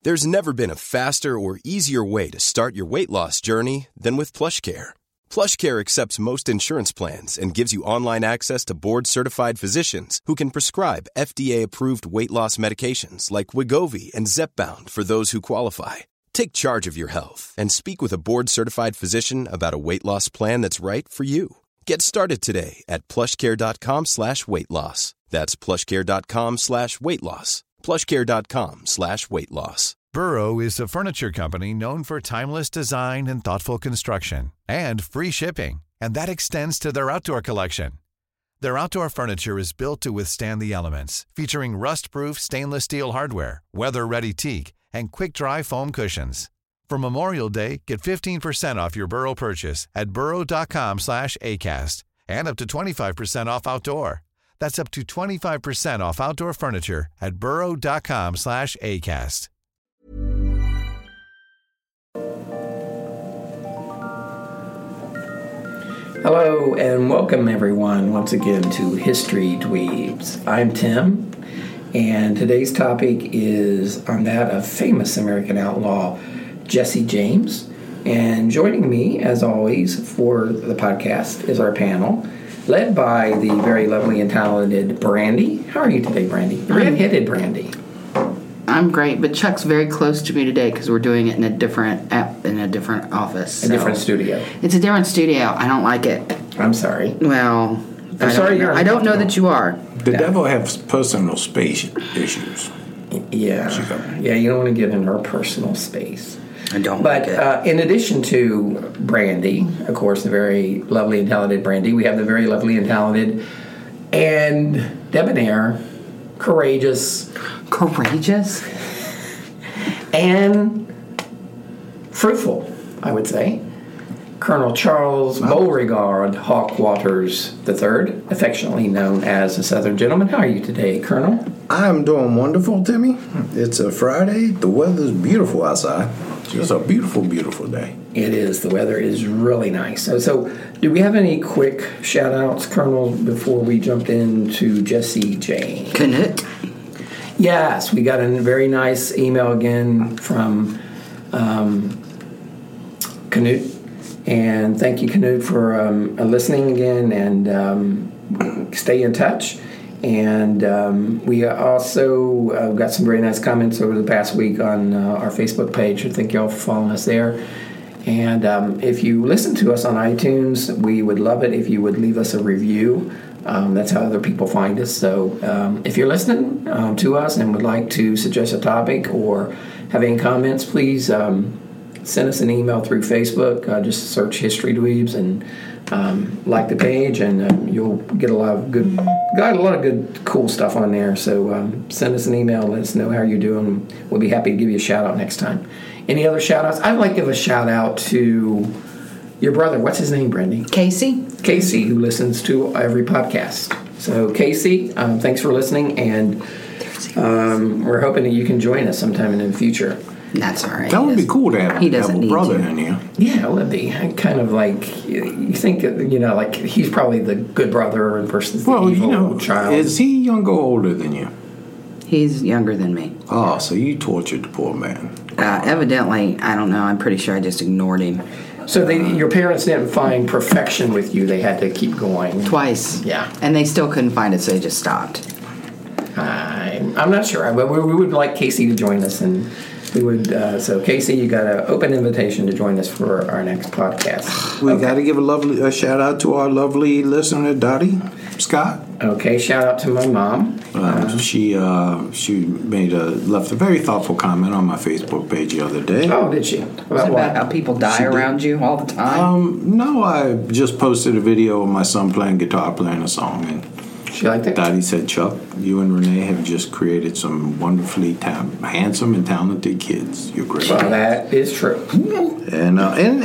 There's never been a faster or easier way to start your weight loss journey than with PlushCare. PlushCare accepts most insurance plans and gives you online access to board-certified physicians who can prescribe FDA-approved weight loss medications like Wegovy and Zepbound for those who qualify. Take charge of your health and speak with a board-certified physician about a weight loss plan that's right for you. Get started today at plushcare.com/weight loss. That's plushcare.com/weight loss. plushcare.com/weight loss. Burrow is a furniture company known for timeless design and thoughtful construction and free shipping, and that extends to their outdoor collection. Their outdoor furniture is built to withstand the elements, featuring rust-proof stainless steel hardware, weather-ready teak, and quick-dry foam cushions. For Memorial Day, get 15% off your Burrow purchase at burrow.com/acast and up to 25% off outdoor. That's up to 25% off outdoor furniture at burrow.com/acast. Hello and welcome everyone once again to History Dweebs. I'm Tim, and today's topic is on that of famous American outlaw Jesse James. And joining me, as always, for the podcast is our panel, led by the very lovely and talented Brandy. How are you today, Brandy? Red-headed Brandy. I'm great, but Chuck's very close to me today because we're doing it in a different office. A different studio. It's a different studio. I don't like it. I'm sorry. Well, I don't know that you are. The devil has personal space issues. Yeah. You don't want to get in her personal space. I don't But like it. In addition to Brandy, of course, the very lovely and talented Brandy, we have the very lovely and talented and debonair, courageous, and fruitful, I would say, Colonel Charles Beauregard Hawkwaters III, affectionately known as the Southern Gentleman. How are you today, Colonel? I'm doing wonderful, Timmy. It's a Friday. The weather's beautiful outside. It's a beautiful, beautiful day. It is. The weather is really nice. So do we have any quick shout-outs, Colonel, before we jump into Jesse James? Canute? Yes, we got a very nice email again from Canute. And thank you, Canute, for listening again, and stay in touch. And we also got some very nice comments over the past week on our Facebook page. I thank y'all for following us there. And if you listen to us on iTunes, we would love it if you would leave us a review. That's how other people find us. So if you're listening to us and would like to suggest a topic or have any comments, please send us an email through Facebook. Just search History Dweebs and like the page, and you'll get a lot of good cool stuff on there. So send us an email, let us know how you're doing. We'll be happy to give you a shout out next time. Any other shout outs? I'd like to give a shout out to your brother. What's his name, Brandy? Casey, who listens to every podcast. So Casey, thanks for listening, and we're hoping that you can join us sometime in the future. That's all right. That would be cool to have a brother in here. Yeah, it would be. Kind of like, you think, like he's probably the good brother versus the evil child. Is he younger or older than you? He's younger than me. Oh, so you tortured the poor man. Evidently, I don't know. I'm pretty sure I just ignored him. So your parents didn't find perfection with you. They had to keep going. Twice. Yeah. And they still couldn't find it, so they just stopped. I'm not sure. But we would like Casey to join us, and we would. So Casey, you got an open invitation to join us for our next podcast. We got to give a shout out to our lovely listener, Dottie Scott. Okay, shout out to my mom. She left a very thoughtful comment on my Facebook page the other day. Oh, did she? About how people die around you all the time? No, I just posted a video of my son playing guitar, playing a song, and she liked it. Dottie said, "Chuck, you and Renee have just created some wonderfully handsome and talented kids. You're great." Well, that is true. And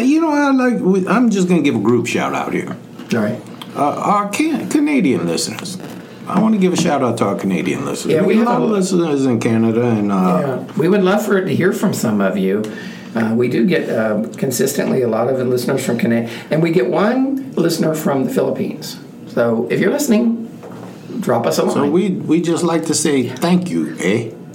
I'm just gonna give a group shout out here. All right. Our Canadian listeners. I want to give a shout out to our Canadian listeners. Yeah, we have a lot of listeners in Canada, and we would love to hear from some of you. We do get consistently a lot of listeners from Canada, and we get one listener from the Philippines. So if you're listening, drop us a line. So we just like to say thank you, eh?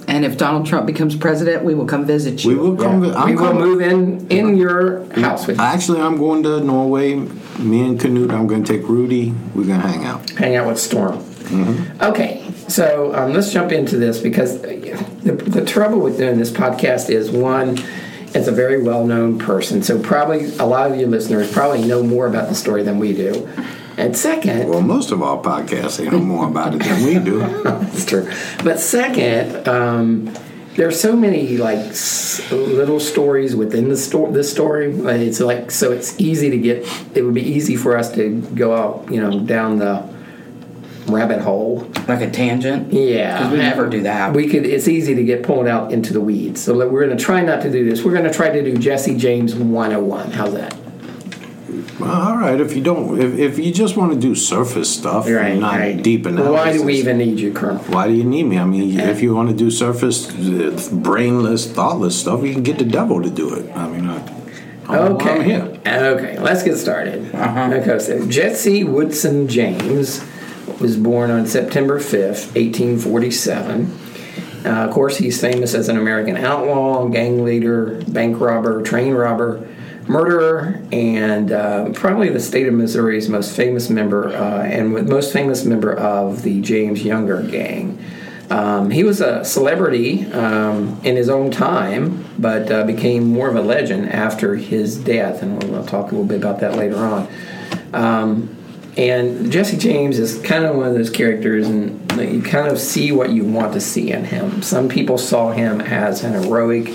And if Donald Trump becomes president, we will come visit you. We will come. We will move in your house with you. Actually, I'm going to Norway. Me and Knut. I'm going to take Rudy. We're going to hang out. Hang out with Storm. Mm-hmm. Okay, so let's jump into this because the trouble with doing this podcast is, one, it's a very well-known person, so probably a lot of you listeners probably know more about the story than we do. And second... Well, most of our podcasts, they know more about it than we do. That's true. But second, there's so many little stories within this story. It's so it's easy to get. It would be easy for us to go out, down the rabbit hole, like a tangent. Yeah, because we never do that. We could. It's easy to get pulled out into the weeds. So we're going to try not to do this. We're going to try to do Jesse James 101. How's that? Well, all right. If you just want to do surface stuff, right, not right. deep analysis. Why do we even need you, Colonel? Why do you need me? I mean, if you want to do surface, brainless, thoughtless stuff, you can get the devil to do it. I mean, I'm here. Okay, let's get started. Okay, so Jesse Woodson James was born on September 5th, 1847. Of course, he's famous as an American outlaw, gang leader, bank robber, train robber, murderer, and probably the state of Missouri's most famous member most famous member of the James Younger gang. He was a celebrity in his own time, but became more of a legend after his death, and we'll talk a little bit about that later on. And Jesse James is kind of one of those characters, and you kind of see what you want to see in him. Some people saw him as an heroic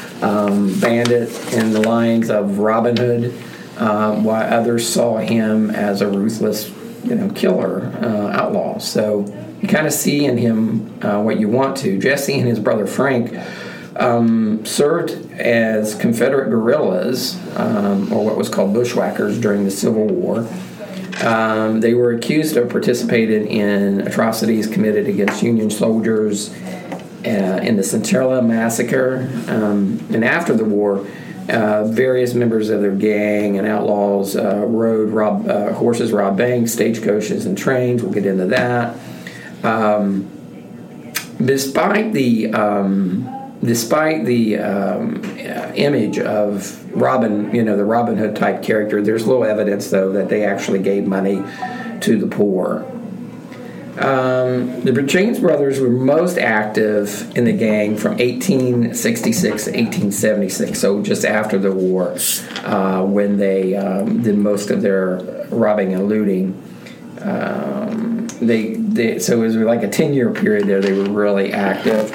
bandit in the lines of Robin Hood, while others saw him as a ruthless, killer, outlaw. So you kind of see in him what you want to. Jesse and his brother Frank served as Confederate guerrillas, or what was called bushwhackers, during the Civil War. They were accused of participating in atrocities committed against Union soldiers in the Centrella Massacre. And after the war, various members of their gang and outlaws rode horses, robbed banks, stagecoaches, and trains. We'll get into that. Despite the image of Robin, the Robin Hood type character, there's little evidence, though, that they actually gave money to the poor. The James brothers were most active in the gang from 1866 to 1876, so just after the war, when they did most of their robbing and looting. So it was like a 10-year period there. They were really active.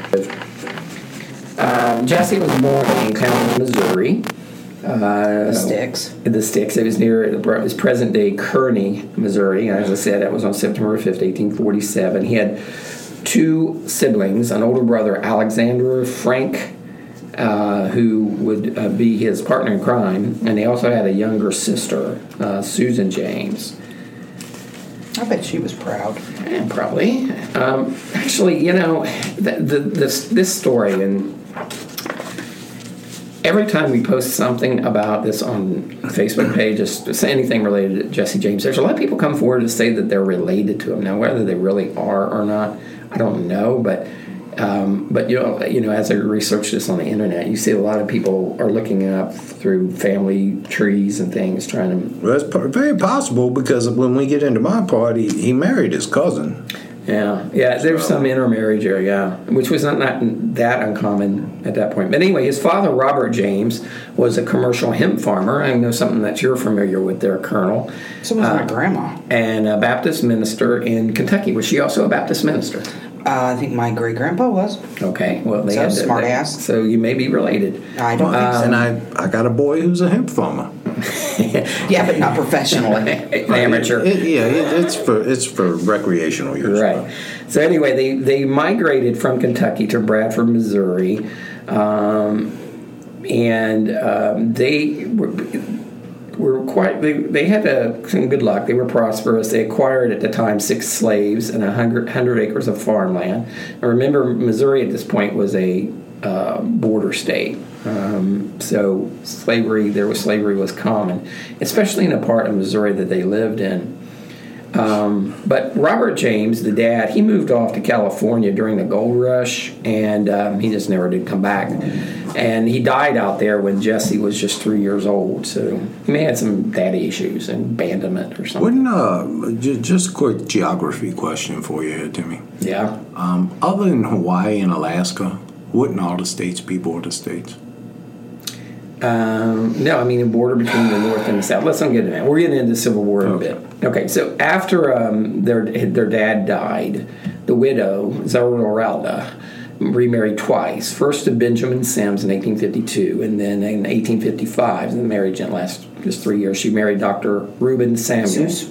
Jesse was born in County, Missouri. The Sticks. It was near his present-day Kearney, Missouri. As I said, that was on September 5th, 1847. He had two siblings, an older brother, Alexander Frank, who would be his partner in crime, and they also had a younger sister, Susan James. I bet she was proud. Yeah, probably. Actually, this story, and every time we post something about this on Facebook page, just anything related to Jesse James, there's a lot of people come forward to say that they're related to him. Now, whether they really are or not, I don't know. But as I research this on the internet, you see a lot of people are looking up through family trees and things, trying to. Well, that's very possible, because when we get into my party, he married his cousin. Yeah. There's some intermarriage there, yeah, which was not that uncommon at that point. But anyway, his father, Robert James, was a commercial hemp farmer. I know something that you're familiar with there, Colonel. So was my grandma. And a Baptist minister in Kentucky. Was she also a Baptist minister? I think my great-grandpa was. Okay, well, they had smart ass. So you may be related. I don't think so. And I got a boy who's a hemp farmer. Yeah, but not professionally. Amateur. It's for recreational use. Right. So anyway, they migrated from Kentucky to Bradford, Missouri, and they were quite. They had some good luck. They were prosperous. They acquired at the time 6 slaves and 100 acres of farmland. Now remember, Missouri at this point was a border state. So slavery was common, especially in a part of Missouri that they lived in. But Robert James, the dad, he moved off to California during the gold rush, and he just never did come back. And he died out there when Jesse was just 3 years old. So he may have had some daddy issues and abandonment or something. Just a quick geography question for you here, Timmy. Yeah. Other than Hawaii and Alaska, wouldn't all the states be border states? No, I mean a border between the North and the South. Let's not get into that. We're getting into the Civil War in a bit. Okay, so after their dad died, the widow, Zeralda, remarried twice. First to Benjamin Sims in 1852, and then in 1855, the marriage didn't last just 3 years. She married Dr. Reuben Samuels.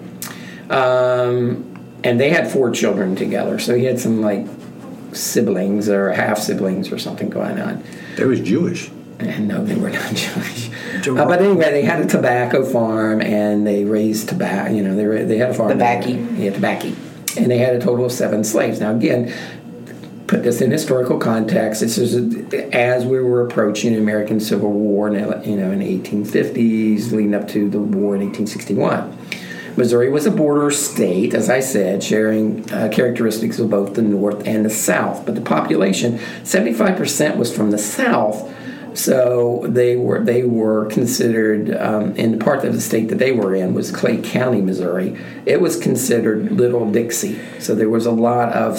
And they had 4 children together, so he had some siblings or half-siblings or something going on. They was Jewish. And no, they were not Jewish. But anyway, they had a tobacco farm, and they raised tobacco. They had a farm. Tobacco. Yeah, tobacco. And they had a total of 7 slaves. Now, again, put this in historical context. This is as we were approaching the American Civil War, in the 1850s, leading up to the war in 1861. Missouri was a border state, as I said, sharing characteristics of both the North and the South. But the population, 75% was from the South. So they were considered, in the part of the state that they were in was Clay County, Missouri. It was considered Little Dixie. So there was a lot of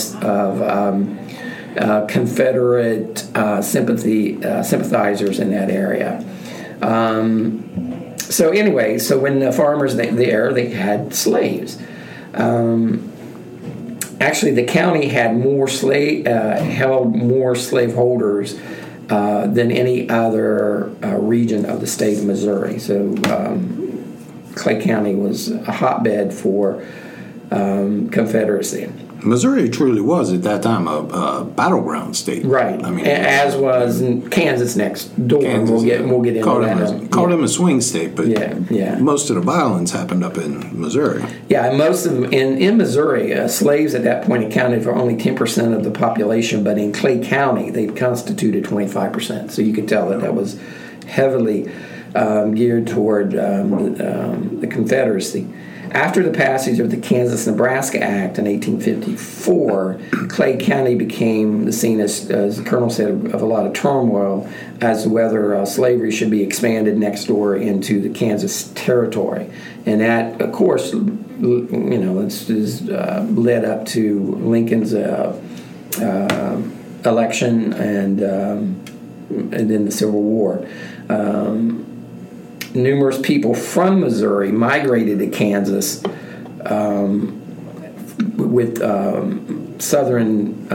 Confederate sympathizers in that area. So when the farmers there, they had slaves. Actually, the county had held more slaveholders than any other region of the state of Missouri. So Clay County was a hotbed for Confederacy. Missouri truly was at that time a battleground state, right? I mean, as was Kansas next door. We'll get into that. Called them a swing state, but yeah. Most of the violence happened up in Missouri. Yeah, and most of them in Missouri, slaves at that point accounted for only 10% of the population, but in Clay County, they constituted 25%. So you could tell that was heavily geared toward the Confederacy. After the passage of the Kansas-Nebraska Act in 1854, Clay County became the scene, as the Colonel said, of a lot of turmoil as to whether slavery should be expanded next door into the Kansas Territory. And that, of course, led up to Lincoln's election and then the Civil War. Numerous people from Missouri migrated to Kansas with southern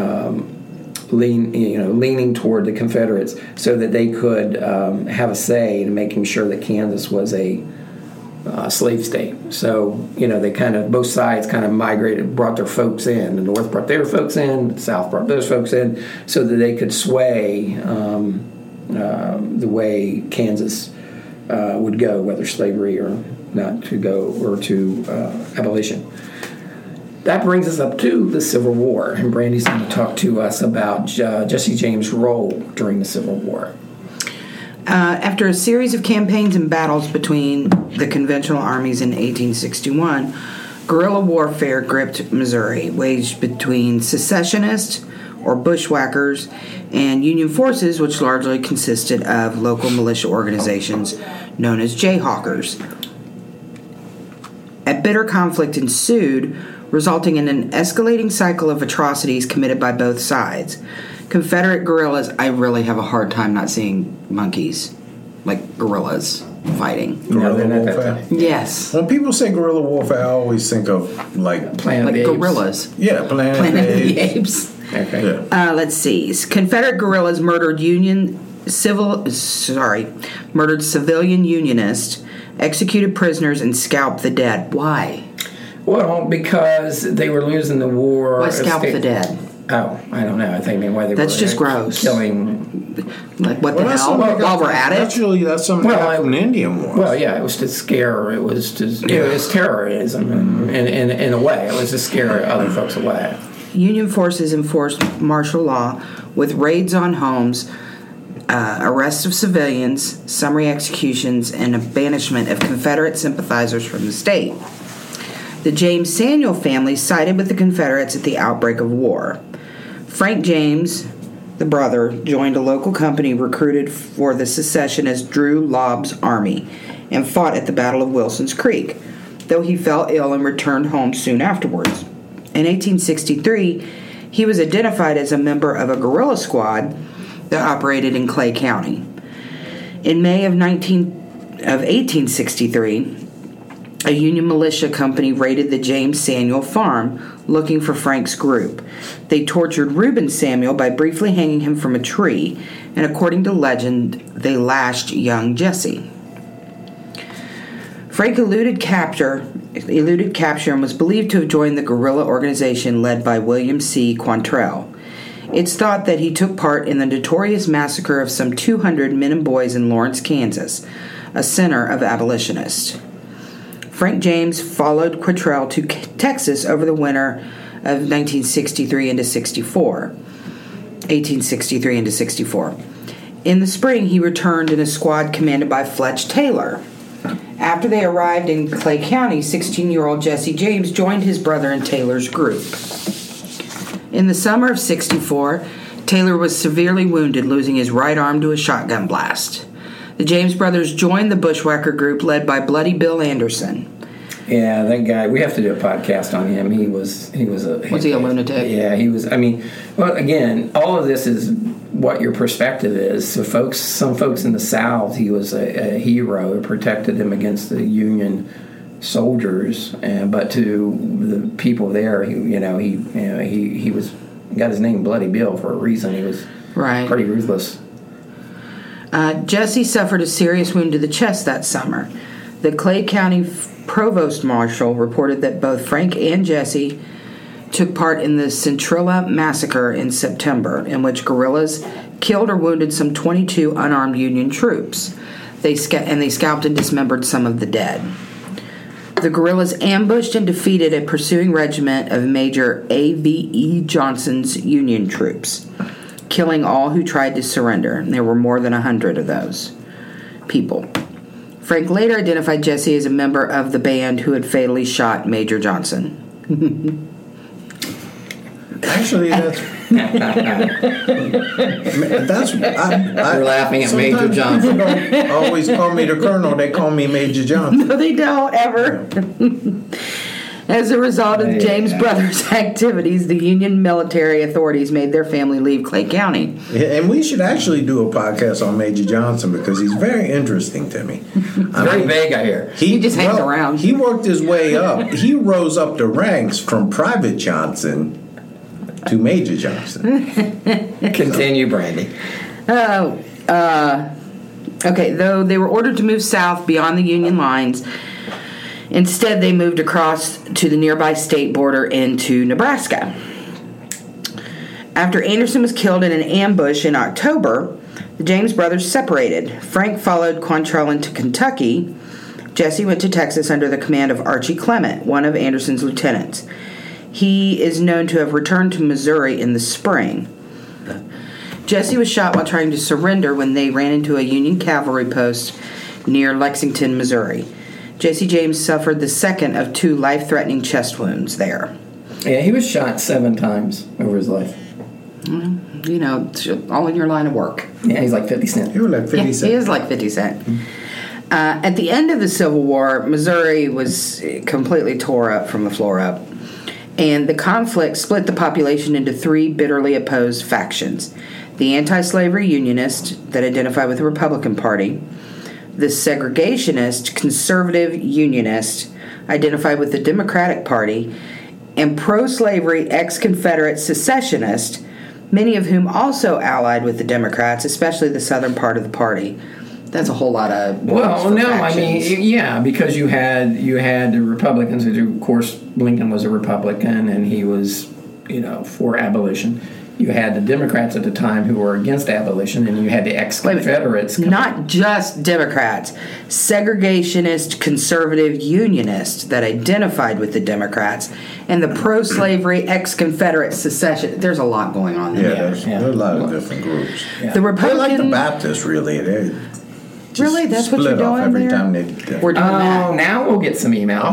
leaning toward the Confederates, so that they could have a say in making sure that Kansas was a slave state. So they both sides migrated, brought their folks in. The North brought their folks in, the South brought those folks in, so that they could sway the way Kansas would go, whether slavery or not to go, or to abolition. That brings us up to the Civil War, and Brandy's going to talk to us about Jesse James' role during the Civil War. After a series of campaigns and battles between the conventional armies in 1861, guerrilla warfare gripped Missouri, waged between secessionists or bushwhackers and Union forces, which largely consisted of local militia organizations known as Jayhawkers. A bitter conflict ensued, resulting in an escalating cycle of atrocities committed by both sides. Confederate guerrillas, I really have a hard time not seeing monkeys, like gorillas, fighting. Guerrilla warfare? Yes. When people say guerrilla warfare, I always think of Planet of the gorillas. Apes. Yeah, Planet of the Apes. Okay. Yeah. Let's see. Confederate guerrillas murdered civilian Unionists, executed prisoners, and scalped the dead. Why? Well, because they were losing the war. Why scalp the dead? Oh, I don't know. I think why they that's were just gross. Killing. Like what the hell? While we're at it, Naturally, that's something from the Indian Wars. Well, yeah, it was to scare. It was terrorism in a way. It was to scare other folks away. Union forces enforced martial law with raids on homes, arrests of civilians, summary executions, and a banishment of Confederate sympathizers from the state. The James Samuel family sided with the Confederates at the outbreak of war. Frank James, the brother, joined a local company recruited for the secessionist Drew Lobb's army and fought at the Battle of Wilson's Creek, though he fell ill and returned home soon afterwards. In 1863, he was identified as a member of a guerrilla squad that operated in Clay County. In May of 1863, a Union militia company raided the James Samuel farm looking for Frank's group. They tortured Reuben Samuel by briefly hanging him from a tree, and according to legend, they lashed young Jesse. Frank eluded capture and was believed to have joined the guerrilla organization led by William C. Quantrell. It's thought that he took part in the notorious massacre of some 200 men and boys in Lawrence, Kansas, a center of abolitionists. Frank James followed Quantrell to Texas over the winter of 1863 into 64. In the spring, he returned in a squad commanded by Fletch Taylor. After they arrived in Clay County, 16-year-old Jesse James joined his brother in Taylor's group. In the summer of 64, Taylor was severely wounded, losing his right arm to a shotgun blast. The James brothers joined the bushwhacker group led by Bloody Bill Anderson. Yeah, that guy. We have to do a podcast on him. Was he a lunatic? Yeah, he was. I mean, well, again, all of this is what your perspective is. So, some folks in the South, he was a hero. It protected them against the Union soldiers, but to the people there, he was got his name Bloody Bill for a reason. He was pretty ruthless. Jesse suffered a serious wound to the chest that summer. The Clay County Provost Marshal reported that both Frank and Jesse took part in the Centrilla Massacre in September, in which guerrillas killed or wounded some 22 unarmed Union troops. They scalped and dismembered some of the dead. The guerrillas ambushed and defeated a pursuing regiment of Major A.V.E. Johnson's Union troops, killing all who tried to surrender. And there were more than 100 of those people. Frank later identified Jesse as a member of the band who had fatally shot Major Johnson. Actually, that's We're laughing at Major Johnson. People don't always call me the Colonel. They call me Major Johnson. No, they don't, ever. As a result of James Brothers' activities, the Union military authorities made their family leave Clay County. Yeah, and we should actually do a podcast on Major Johnson because he's very interesting to me. Very vague, I hear. He just hangs around. He worked his way up. He rose up the ranks from Private Johnson to Major Johnson. Continue, Brandy. Okay, though they were ordered to move south beyond the Union lines, instead they moved across to the nearby state border into Nebraska. After Anderson was killed in an ambush in October, the James brothers separated. Frank followed Quantrell into Kentucky. Jesse went to Texas under the command of Archie Clement, one of Anderson's lieutenants. He is known to have returned to Missouri in the spring. Jesse was shot while trying to surrender when they ran into a Union cavalry post near Lexington, Missouri. Jesse James suffered the second of 2 life-threatening chest wounds there. Yeah, he was shot 7 times over his life. You know, it's all in your line of work. Yeah, he's like 50 Cent. He was like 50 Cent. He is like 50 Cent. At the end of the Civil War, Missouri was completely tore up from the floor up. And the conflict split the population into 3 bitterly opposed factions. The anti-slavery Unionists that identify with the Republican Party, the segregationist conservative Unionists identified with the Democratic Party, and pro-slavery ex-Confederate secessionists, many of whom also allied with the Democrats, especially the southern part of the party. That's a whole lot of factions. I mean, yeah, because you had the Republicans, which of course Lincoln was a Republican and he was, for abolition. You had the Democrats at the time who were against abolition, and you had the ex-Confederates. Not just Democrats, segregationist, conservative Unionists that identified with the Democrats, and the pro-slavery ex-Confederate secession. There's a lot going on there. There's a lot of different groups. Yeah. The Republican, They're like the Baptists, really. They really, that's what you're doing every there? time We're doing that. Now we'll get some email.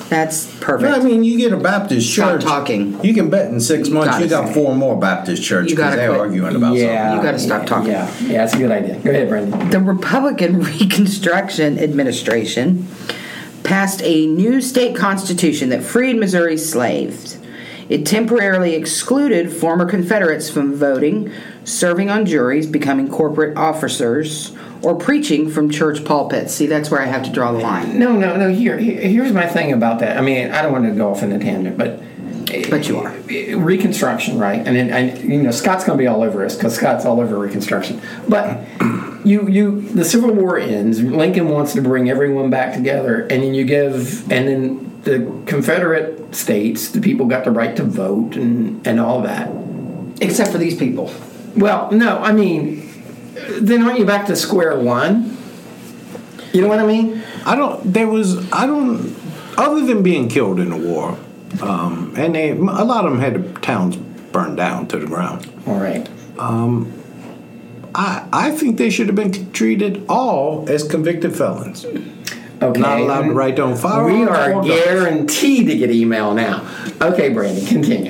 That's perfect. I mean, you get a Baptist church. Stop talking. You can bet in 6 months you got 4 more Baptist churches because they're arguing about something. You got to stop talking. Yeah, that's a good idea. Go ahead, Brandon. The Republican Reconstruction Administration passed a new state constitution that freed Missouri's slaves. It temporarily excluded former Confederates from voting, serving on juries, becoming corporate officers, or preaching from church pulpits. See, that's where I have to draw the line. No. Here's my thing about that. I mean, I don't want to go off in a tangent, but you are. Reconstruction, right? And Scott's going to be all over us because Scott's all over Reconstruction. But the Civil War ends. Lincoln wants to bring everyone back together, and then the Confederate states, the people got the right to vote and all that, Except for these people. Well, no, I mean, then aren't you back to square one? You know what I mean? Other than being killed in the war, and a lot of them had the towns burned down to the ground. All right. I think they should have been treated all as convicted felons. Okay. Not allowed to write down firearms. We are guaranteed to get email now. Okay, Brandon, continue.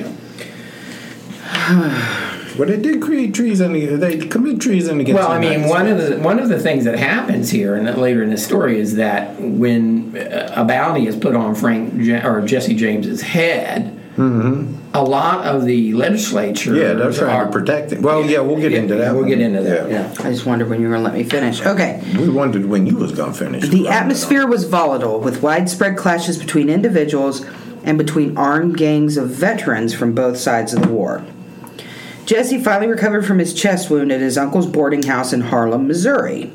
But they did create treason. They commit treason against. Well, I mean, one of the things that happens here and later in the story is that when a bounty is put on Jesse James's head, a lot of the legislature, they're trying to protect him. Well, we'll get into that. We'll get into that. Yeah. I just wondered when you were going to let me finish. Okay. We wondered when you was going to finish. The atmosphere was volatile, with widespread clashes between individuals and between armed gangs of veterans from both sides of the war. Jesse finally recovered from his chest wound at his uncle's boarding house in Harlem, Missouri,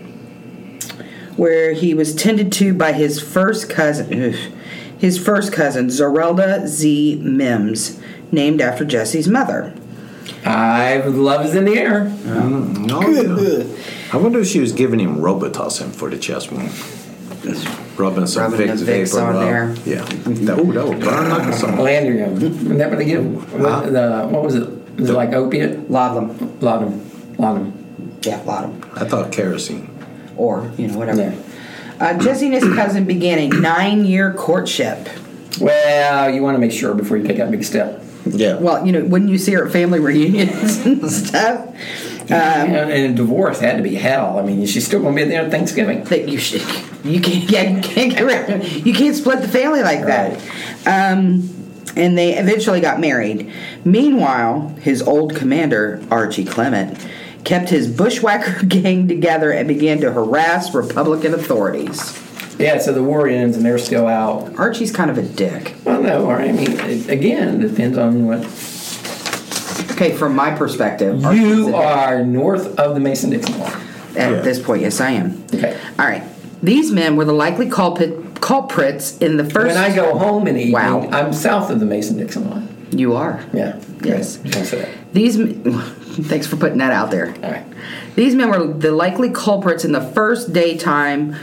where he was tended to by his first cousin, Zorelda Z. Mims, named after Jesse's mother. Love is in the air. I wonder if she was giving him Robitussin for the chest wound. Rubbing some Vicks on there. Yeah. That would burn like a song. Landrium. Isn't that what they give? What was it? Is it like opiate? Laudanum. Yeah, laudanum. I thought kerosene. Or, whatever. Yeah. Jesse and his cousin began a 9-year courtship. Well, you want to make sure before you take that big step. Yeah. Well, wouldn't you see her at family reunions and stuff? And a divorce had to be hell. I mean, she's still going to be there at Thanksgiving. You can't get around. You can't split the family like that. And they eventually got married. Meanwhile, his old commander, Archie Clement, kept his bushwhacker gang together and began to harass Republican authorities. Yeah, so the war ends and they're still out. Archie's kind of a dick. Well, no, I mean, again, it depends on what... Okay, from my perspective... You are north of the Mason-Dixon line. At this point, yes, I am. Okay. All right. These men were the likely culprits in the first... When I go home in the evening, wow. I'm south of the Mason-Dixon line. You are? Yeah. Yes. These... Thanks for putting that out there. All right. These men were the likely culprits in the first daytime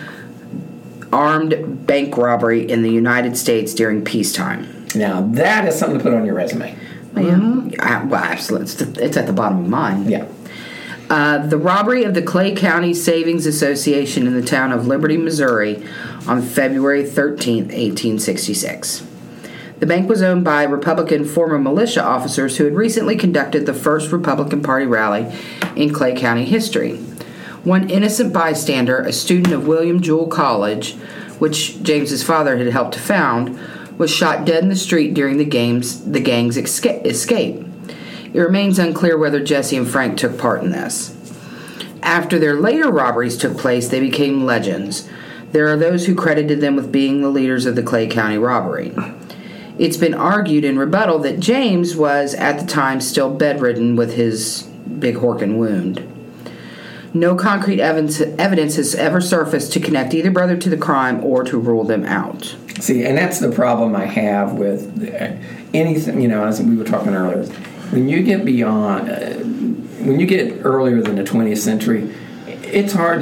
armed bank robbery in the United States during peacetime. Now, that is something to put on your resume. Yeah. Well, absolutely. It's at the bottom of mine. Yeah. The robbery of the Clay County Savings Association in the town of Liberty, Missouri on February 13th, 1866. The bank was owned by Republican former militia officers who had recently conducted the first Republican Party rally in Clay County history. One innocent bystander, a student of William Jewell College, which James's father had helped to found, was shot dead in the street during the gang's escape. It remains unclear whether Jesse and Frank took part in this. After their later robberies took place, they became legends. There are those who credited them with being the leaders of the Clay County robbery. It's been argued in rebuttal that James was, at the time, still bedridden with his big Horkin wound. No concrete evidence has ever surfaced to connect either brother to the crime or to rule them out. See, and that's the problem I have with anything, as we were talking earlier. When you get beyond, when you get earlier than the 20th century, it's hard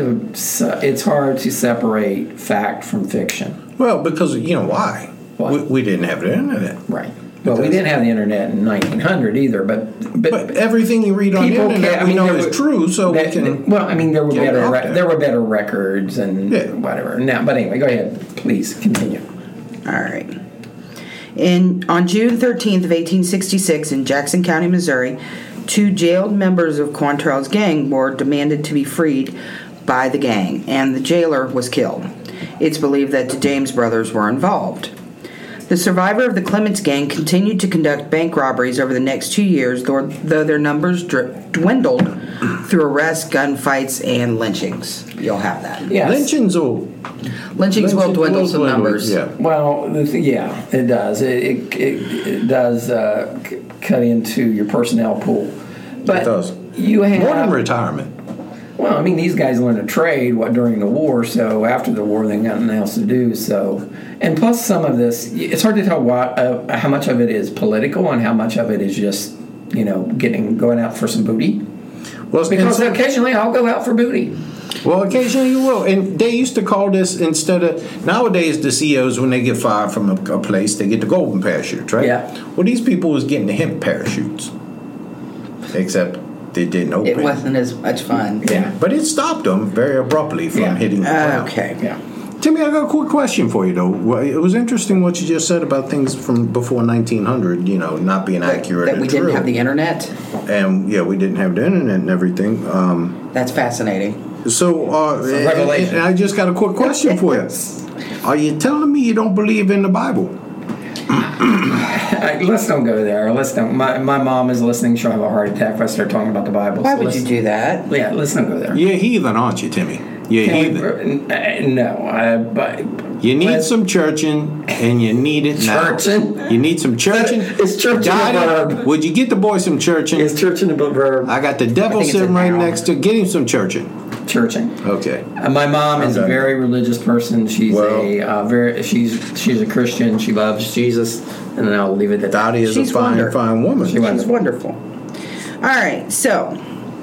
to separate fact from fiction. Well, because, why? We didn't have the internet. Right. Well, we didn't have the internet in 1900 either, but everything you read on the internet, we know is true. So we can. Well, I mean, there were better records and whatever. Now, but anyway, go ahead, please continue. All right. On June 13th of 1866 in Jackson County, Missouri, 2 jailed members of Quantrell's gang were demanded to be freed by the gang, and the jailer was killed. It's believed that the James brothers were involved. The survivor of the Clements gang continued to conduct bank robberies over the next 2 years, though their numbers dwindled through arrests, gunfights, and lynchings. You'll have that. Yes. Lynchings will dwindle some numbers. Yeah. Well, it does. It does cut into your personnel pool. But it does. You have more than retirement. Well, I mean, these guys learned a trade during the war, so after the war, they got nothing else to do. So, and plus, some of this, it's hard to tell how much of it is political and how much of it is just, going out for some booty. Well, because occasionally I'll go out for booty. Well, occasionally you will. And they used to call this nowadays the CEOs, when they get fired from a place, they get the golden parachutes, right? Yeah. Well, these people was getting the hemp parachutes. Except they didn't open. It wasn't as much fun. Yeah. But it stopped them very abruptly from hitting the ground. Okay. Yeah. Timmy, I got a quick question for you, though. Well, it was interesting what you just said about things from before 1900, not being accurate. That we didn't have the internet? And, we didn't have the internet and everything. That's fascinating. So, and I just got a quick question for you. Are you telling me you don't believe in the Bible? Let's don't go there. Let's don't. My mom is listening. She'll have a heart attack if I start talking about the Bible. Why would you do that? Yeah, let's not go there. You're a heathen, aren't you, Timmy? You're a heathen. No, but you need some churching, and you need it now. Churching? You need some churching. Is churching a verb? Would you get the boy some churching? Is churching a verb? I got the devil sitting right next to. Get him some churching. Churching. Okay. My mom is a very religious person. She's she's a Christian. She loves Jesus, and then I'll leave it at that. Dottie is a fine woman. She's wonderful. All right, so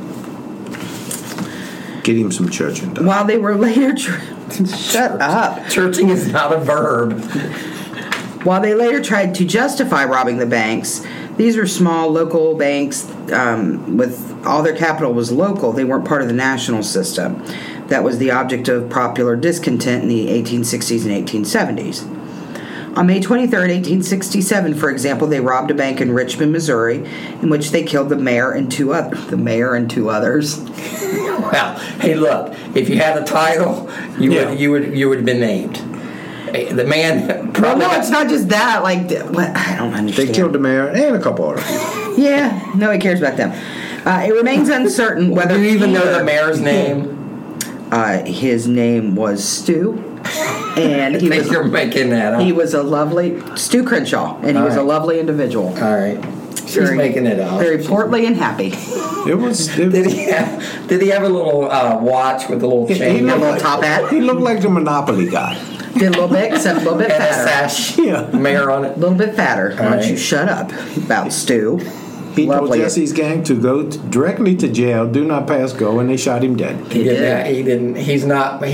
get him some churching. Dottie. While they were later shut up. Churching is not a verb. While they later tried to justify robbing the banks, these were small local banks with all their capital was local. They weren't part of the national system. That was the object of popular discontent in the 1860s and 1870s. On May 23rd, 1867, for example, they robbed a bank in Richmond, Missouri, in which they killed the mayor and two others. Well, hey, look, if you had a title, you would have been named. The man probably... Well, no, it's not just that. Like, I don't understand. They killed the mayor and a couple other people. Yeah, nobody cares about them. It remains uncertain whether... Do you even know the mayor's name? His name was Stu. And he was... You're making that up. He was a lovely... Stu Crenshaw. And he was a lovely individual. All right. She's making it up. Very portly and happy. Did he have a little watch with a little chain? A little top hat? He looked like the Monopoly guy. Did a little bit, except a little bit fatter. And a sash, mayor on it. A little bit fatter. Why don't you shut up about Stu? He told Jesse's gang to go directly to jail, do not pass go, and they shot him dead. He did not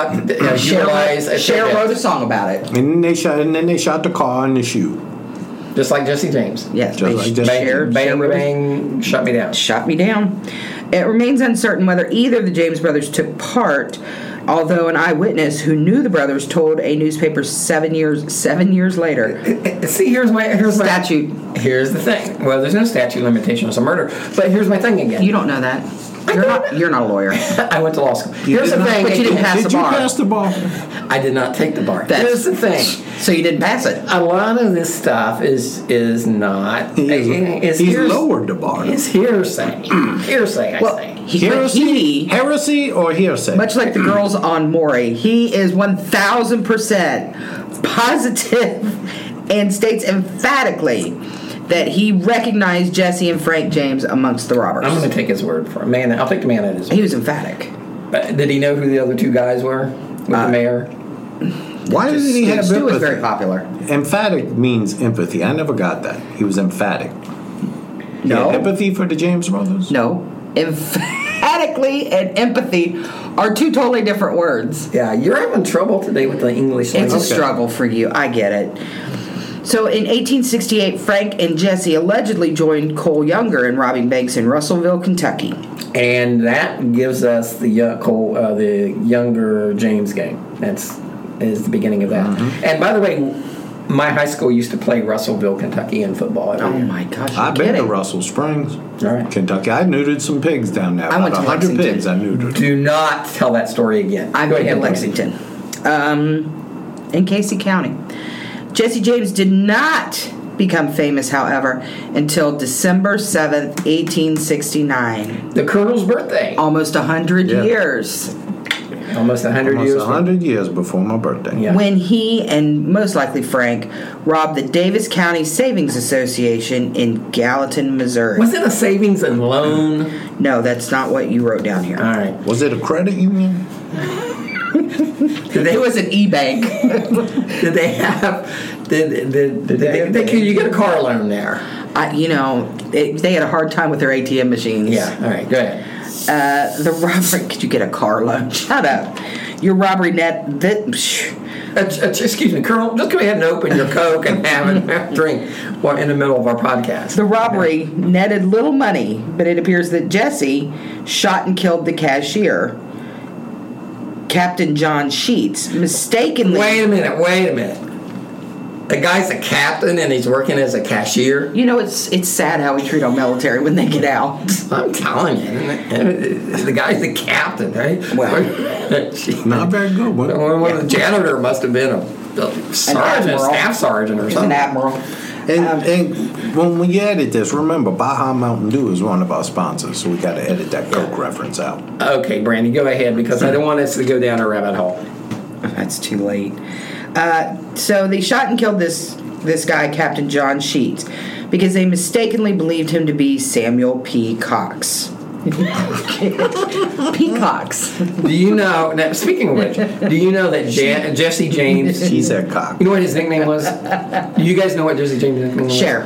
utilize. Cher wrote a song about it. And then they shot the car and the shoe. Just like Jesse James. Yes. Just like Jesse James. Bang, shut me down. Shot me down. It remains uncertain whether either of the James brothers took part, although an eyewitness who knew the brothers told a newspaper 7 years later. See, here's my statute. Here's the thing. Well, there's no statute limitation on murder, but here's my thing again. You don't know that. You're not a lawyer. I went to law school. Here's the thing. But you didn't pass the bar. Did you pass the bar? I did not take the bar. Here's the thing. So you didn't pass it. A lot of this stuff is not. He's lowered the bar. It's hearsay. Hearsay, I say. Heresy or hearsay? Much like the girls on Maury, he is 1,000% positive and states emphatically that he recognized Jesse and Frank James amongst the robbers. I'm going to take his word for it. I'll take the man at his word. He was emphatic. Did he know who the other two guys were with the mayor? Why didn't he have Stu empathy? was very popular. Emphatic means empathy. I never got that. He was emphatic. No. Empathy for the James brothers? No. Emphatically and empathy are two totally different words. Yeah, you're having trouble today with the English language. It's a struggle for you. I get it. So in 1868, Frank and Jesse allegedly joined Cole Younger in robbing banks in Russellville, Kentucky. And that gives us the Younger James gang. Is the beginning of that. Mm-hmm. And by the way, My high school used to play Russellville, Kentucky in football. Oh my gosh! I've been to Russell Springs, Kentucky. I neutered some pigs down there. I went to 100 pigs I neutered. Do not tell that story again. I went to Lexington, in Casey County. Jesse James did not become famous, however, until December 7th, 1869. The Colonel's birthday. Almost 100 years. Almost 100 years. Almost 100 years before my birthday. Yeah. When he, and most likely Frank, robbed the Davis County Savings Association in Gallatin, Missouri. Was it a savings and loan? No, that's not what you wrote down here. All right. Was it a credit union? It was an e-bank. Did they have... Could you get a car loan there? They had a hard time with their ATM machines. Yeah. All right. Go ahead. The robbery. Could you get a car loan? Shut up. Your robbery Excuse me, Colonel. Just go ahead and open your Coke and have a drink while in the middle of our podcast. The robbery netted little money, but it appears that Jesse shot and killed the cashier, Captain John Sheets, mistakenly. Wait a minute. The guy's a captain and he's working as a cashier. It's sad how we treat our military when they get out. I'm telling you, the guy's the captain, right? Well, not very good. One of the janitor must have been a sergeant, staff sergeant or something. An admiral. And when we edit this, remember Baja Mountain Dew is one of our sponsors, so we got to edit that Coke reference out. Okay, Brandy, go ahead because I don't want us to go down a rabbit hole. That's too late. So they shot and killed this guy, Captain John Sheets, because they mistakenly believed him to be Samuel P. Cox. P. Cox. Do you know, now, speaking of which, do you know that Jesse James... He said Cox. You know what his nickname was? Do you guys know what Jesse James' nickname was? Share.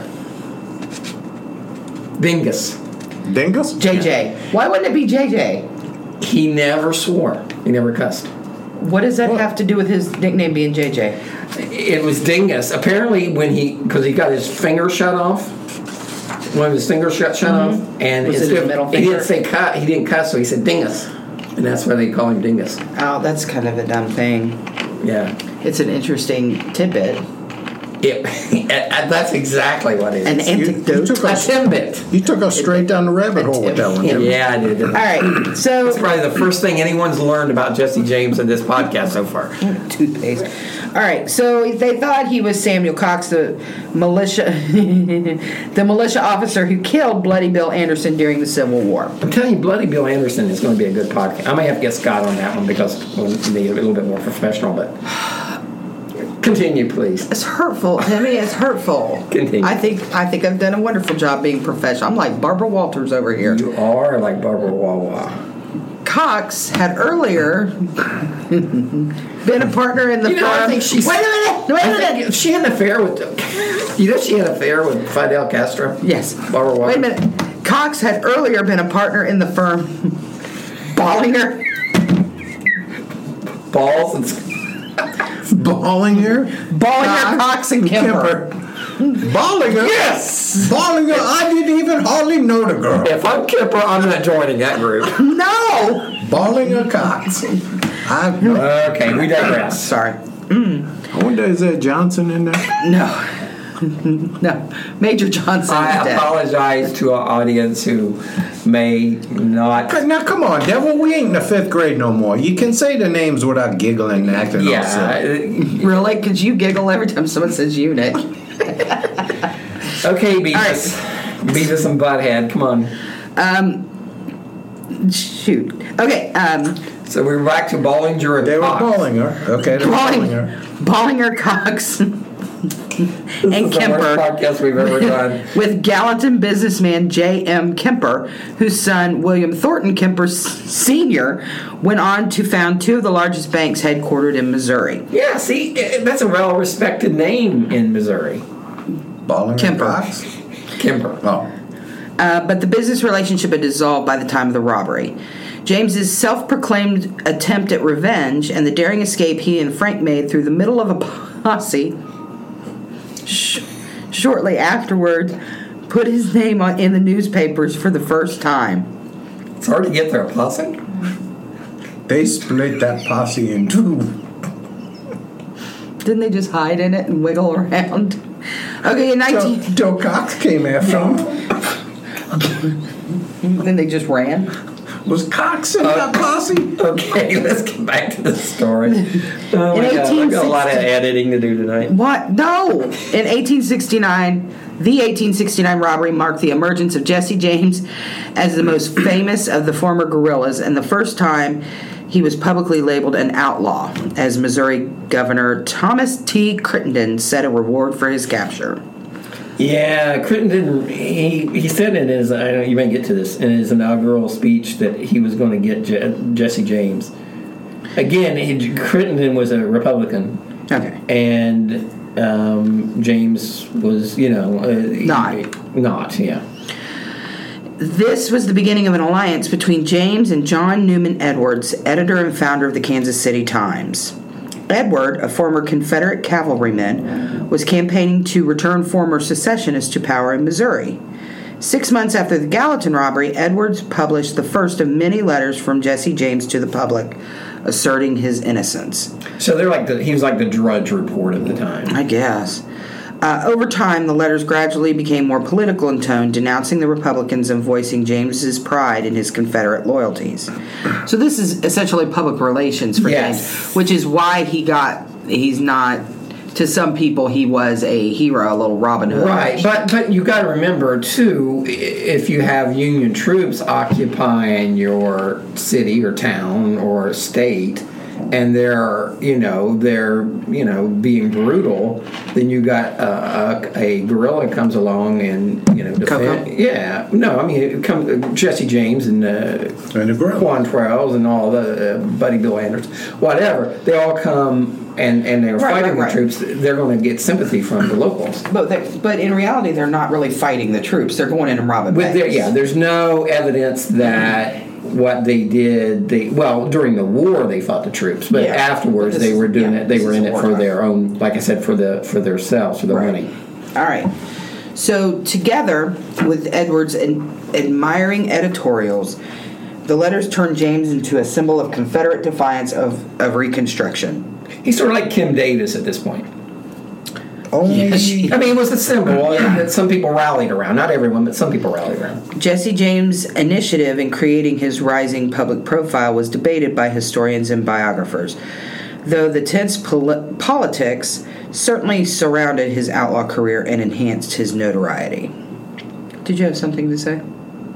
Dingus. Dingus? JJ. Why wouldn't it be JJ? He never swore. He never cussed. What does that have to do with his nickname being JJ? It was Dingus. Apparently, because he got his finger shut off, one of his fingers shut off, and was it his middle finger? He didn't say cut. He didn't cuss, so he said Dingus, and that's why they call him Dingus. Oh, that's kind of a dumb thing. Yeah, it's an interesting tidbit. That's exactly what it is. An anecdote. A tidbit. You took us straight down the rabbit hole with that one. Yeah, I did. All right, so that's probably the first thing anyone's learned about Jesse James in this podcast so far. Toothpaste. All right, so they thought he was Samuel Cox, the militia officer who killed Bloody Bill Anderson during the Civil War. I'm telling you, Bloody Bill Anderson is going to be a good podcast. I may have to get Scott on that one because it'll be a little bit more professional, but... Continue, please. It's hurtful. I mean, it's hurtful. Continue. I think I've done a wonderful job being professional. I'm like Barbara Walters over here. You are like Barbara Wawa. Cox had earlier been a partner in the firm. I think she's... Wait a minute. She had an affair with... she had an affair with Fidel Castro? Yes. Barbara Wawa. Wait a minute. Cox had earlier been a partner in the firm Bollinger. Bollinger, Cox, and Kemper. Bollinger? Yes! Bollinger, I didn't even hardly know the girl. If I'm Kemper, I'm not joining that group. No! Bollinger Cox. Okay, we digress. Sorry. I wonder, is there Johnson in there? No. No. Major Johnson. I apologize to our audience who may not. Now, come on, Devil. We ain't in the 5th grade no more. You can say the names without giggling and acting all silly. Really? Because you giggle every time someone says unit. Okay, Beavis. Right. Beavis and Butthead. Come on. Shoot. Okay. So we're back to Bollinger and They Cox. were Bollinger. Okay, they were Bollinger. Bollinger, Cox, and Kemper. The worst podcast we've ever done. With Gallatin businessman J.M. Kemper, whose son William Thornton Kemper Sr. went on to found 2 of the largest banks headquartered in Missouri. Yeah, see, that's a well-respected name in Missouri. Bollinger, Kemper. Cox? Kemper. Oh. But the business relationship had dissolved by the time of the robbery. James's self-proclaimed attempt at revenge and the daring escape he and Frank made through the middle of a posse shortly afterwards put his name in the newspapers for the first time. It's hard to get there, a posse. They split that posse in 2. Didn't they just hide in it and wiggle around? Okay, in 19... Joe Cox came after him. Then they just ran? Was Cox in that posse? Okay, let's get back to the story. Oh my God, I've got a lot of editing to do tonight. What? No! In 1869, the 1869 robbery marked the emergence of Jesse James as the most famous of the former guerrillas, and the first time he was publicly labeled an outlaw, as Missouri Governor Thomas T. Crittenden set a reward for his capture. Yeah, Crittenden, he said in his, I know you may get to this, in his inaugural speech that he was going to get Jesse James. Again, Crittenden was a Republican. Okay. And James was, not, yeah. This was the beginning of an alliance between James and John Newman Edwards, editor and founder of the Kansas City Times. Edward, a former Confederate cavalryman, was campaigning to return former secessionists to power in Missouri. 6 months after the Gallatin robbery, Edwards published the first of many letters from Jesse James to the public, asserting his innocence. So he was like the Drudge Report of the time. I guess. Over time, the letters gradually became more political in tone, denouncing the Republicans and voicing James's pride in his Confederate loyalties. So this is essentially public relations for James, which is why he's not, to some people, he was a hero, a little Robin Hood. Right, but you got to remember, too, if you have Union troops occupying your city or town or state, and they're being brutal, then you got a guerrilla comes along and defend. Yeah, no, I mean it comes Jesse James and Quantrells and all the Buddy Bill Anderson, whatever. They all come and they're fighting the troops. They're going to get sympathy from the locals. But in reality, they're not really fighting the troops. They're going in and robbing banks. There's no evidence that what they did, during the war they fought the troops, but afterwards they were doing it. They were in it for their own, like I said, for themselves, for their money. All right. So together with Edwards' admiring editorials, the letters turned James into a symbol of Confederate defiance of Reconstruction. He's sort of like Kim Davis at this point. Only, I mean, it was a symbol that some people rallied around. Not everyone, but some people rallied around. Jesse James' initiative in creating his rising public profile was debated by historians and biographers, though the tense politics certainly surrounded his outlaw career and enhanced his notoriety. Did you have something to say?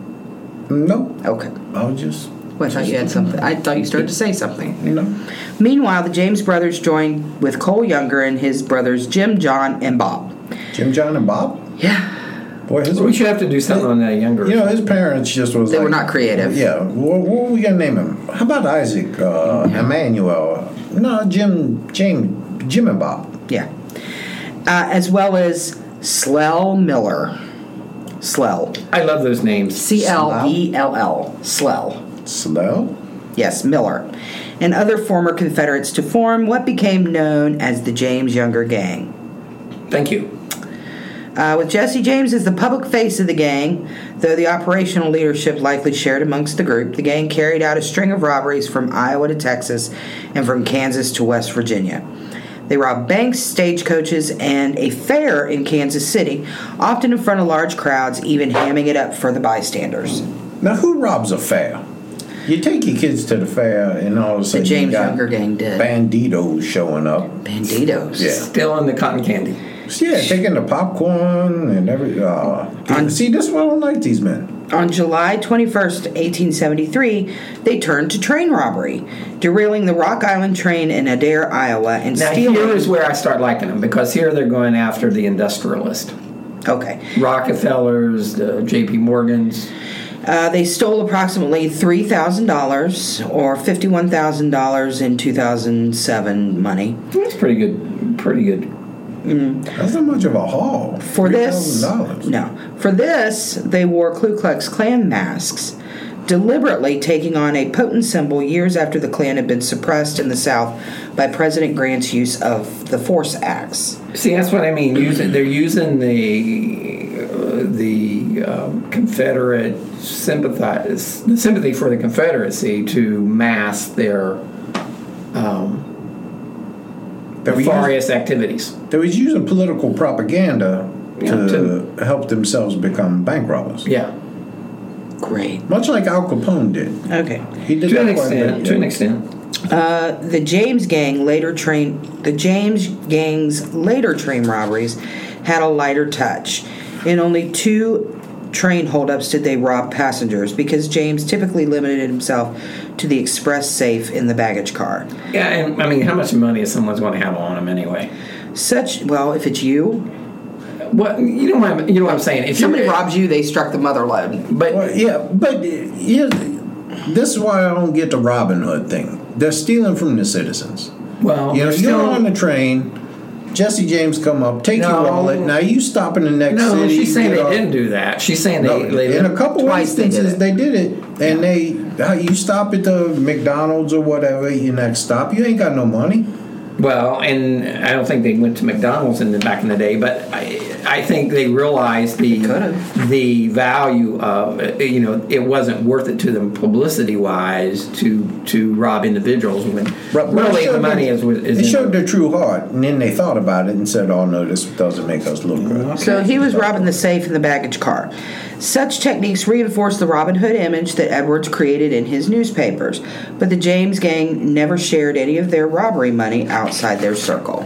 No. Okay. I was just... Well, I thought you had something. I thought you started to say something. No. Meanwhile, the James brothers joined with Cole Younger and his brothers Jim, John, and Bob. Jim, John, and Bob? Yeah. Boy, we should have to do something on that Younger. His parents just was They were not creative. Yeah. What were we going to name him? How about Isaac? Emmanuel? No, Jim and Bob. Yeah. As well as Slell Miller. Slell. I love those names. C-L-E-L-L. Slell. Slell? Yes, Miller. And other former Confederates to form what became known as the James Younger Gang. Thank you. With Jesse James as the public face of the gang, though the operational leadership likely shared amongst the group, the gang carried out a string of robberies from Iowa to Texas and from Kansas to West Virginia. They robbed banks, stagecoaches, and a fair in Kansas City, often in front of large crowds, even hamming it up for the bystanders. Now, who robs a fair? You take your kids to the fair, and all of a sudden the James Younger Gang did. Banditos showing up. Banditos. Yeah. Still in the cotton candy. Yeah, taking the popcorn and everything. See, this is why I don't like these men. On July 21st, 1873, they turned to train robbery, derailing the Rock Island train in Adair, Iowa, and stealing... Now, here is where I start liking them, because here they're going after the industrialist. Okay. Rockefellers, J.P. Morgans... They stole approximately $3,000 or $51,000 in 2007 money. That's pretty good. Pretty good. That's not much of a haul. For this, they wore Ku Klux Klan masks, deliberately taking on a potent symbol years after the Klan had been suppressed in the South by President Grant's use of the Force Axe. See, that's what I mean. They're using the Confederate sympathy for the Confederacy to mask their nefarious activities. They was using political propaganda to help themselves become bank robbers. Yeah. Great. Much like Al Capone did. Okay. He did To an that quite a extent. bit, To an yeah. extent. The James Gang's later train robberies had a lighter touch. In only 2 train holdups did they rob passengers because James typically limited himself to the express safe in the baggage car. Yeah, and I mean, how much money is someone's going to have on them anyway? If it's you, What you know what I'm saying? If somebody you're- robs you, they struck the mother lode. but Well, this is why I don't get the Robin Hood thing. They're stealing from the citizens. well, You're they're still still on the train. Jesse James come up, take your No. wallet. Now you stop in the next No, city. she's saying get they off. didn't do that. She's saying No, they in a couple twice they did instances it. they did it, and you stop at the McDonald's or whatever. Your next stop, you ain't got no money. Well, and I don't think they went to McDonald's back in the day, but I think they realized the value of it wasn't worth it to them publicity wise to rob individuals when really the money is It showed their true heart, and then they thought about it and said, "Oh no, this doesn't make us look good." So he was robbing the safe in the baggage car. Such techniques reinforced the Robin Hood image that Edwards created in his newspapers, but the James gang never shared any of their robbery money outside their circle.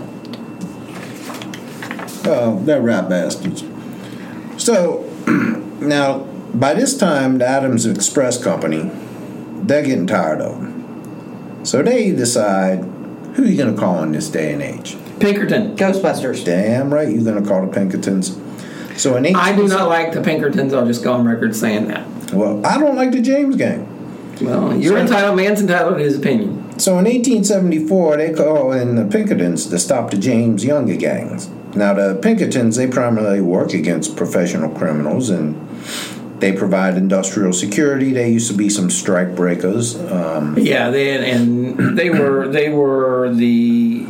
Oh, they're rat bastards. So, now, by this time, the Adams Express Company, they're getting tired of them. So they decide, who are you going to call in this day and age? Pinkerton. Ghostbusters. Damn right you're going to call the Pinkertons. So in I do not like the Pinkertons. I'll just go on record saying that. Well, I don't like the James gang. Well, you're entitled. Man's entitled to his opinion. So in 1874, they call in the Pinkertons to stop the James Younger gangs. Now, the Pinkertons, they primarily work against professional criminals, and they provide industrial security. They used to be some strike breakers. Yeah, they were the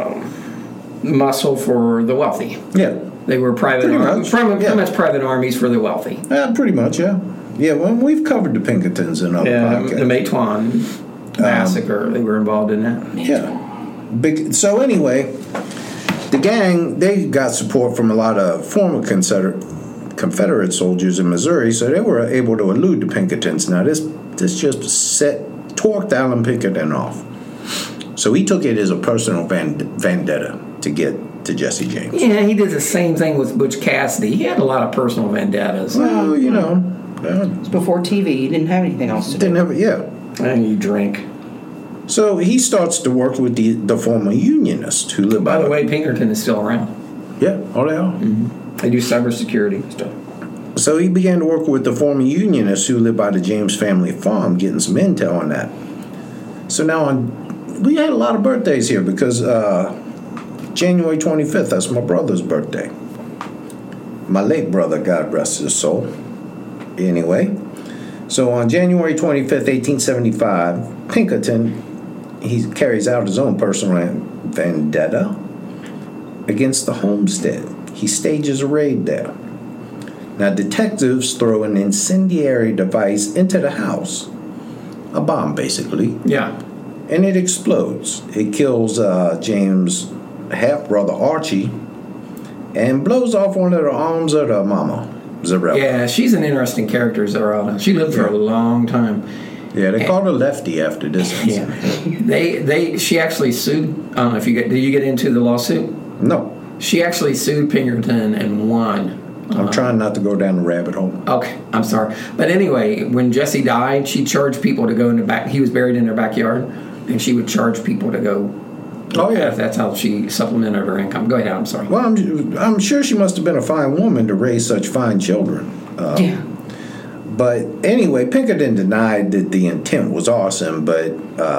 muscle for the wealthy. Yeah. They were Pretty much, pretty much private armies for the wealthy. Pretty much, yeah. Yeah, well, we've covered the Pinkertons in other podcasts. The Matewan massacre. They were involved in that. Yeah. So anyway, the gang, they got support from a lot of former Confederate soldiers in Missouri, so they were able to elude the Pinkertons. Now, this just torqued Alan Pinkerton off. So he took it as a personal vendetta to get to Jesse James. Yeah, he did the same thing with Butch Cassidy. He had a lot of personal vendettas. Well, It's before TV. He didn't have anything else to do. didn't have, yeah. And you drink. So he starts to work with the former Unionists who live By the way, Pinkerton is still around. Yeah, oh, they are. Mm-hmm. They do cybersecurity stuff. So he began to work with the former Unionists who lived by the James family farm, getting some intel on that. So now we had a lot of birthdays here because January 25th, that's my brother's birthday. My late brother, God rest his soul. Anyway, so on January 25th, 1875, Pinkerton, he carries out his own personal vendetta against the homestead. He stages a raid there. Now, detectives throw an incendiary device into the house, a bomb basically. Yeah. And it explodes. It kills James' half-brother Archie and blows off one of the arms of the mama, Zarella. Yeah, she's an interesting character, Zarella. She lived for a long time. Yeah, they called her Lefty after this incident. Yeah. She actually sued. I don't know if did you get into the lawsuit? No. She actually sued Pinkerton and won. I'm trying not to go down the rabbit hole. Okay, I'm sorry. But anyway, when Jesse died, she charged people to go in the back. He was buried in her backyard, and she would charge people to go. Oh, yeah. That's how she supplemented her income. Go ahead, I'm sorry. Well, I'm sure she must have been a fine woman to raise such fine children. Yeah. But anyway, Pinkerton denied that the intent was arson, but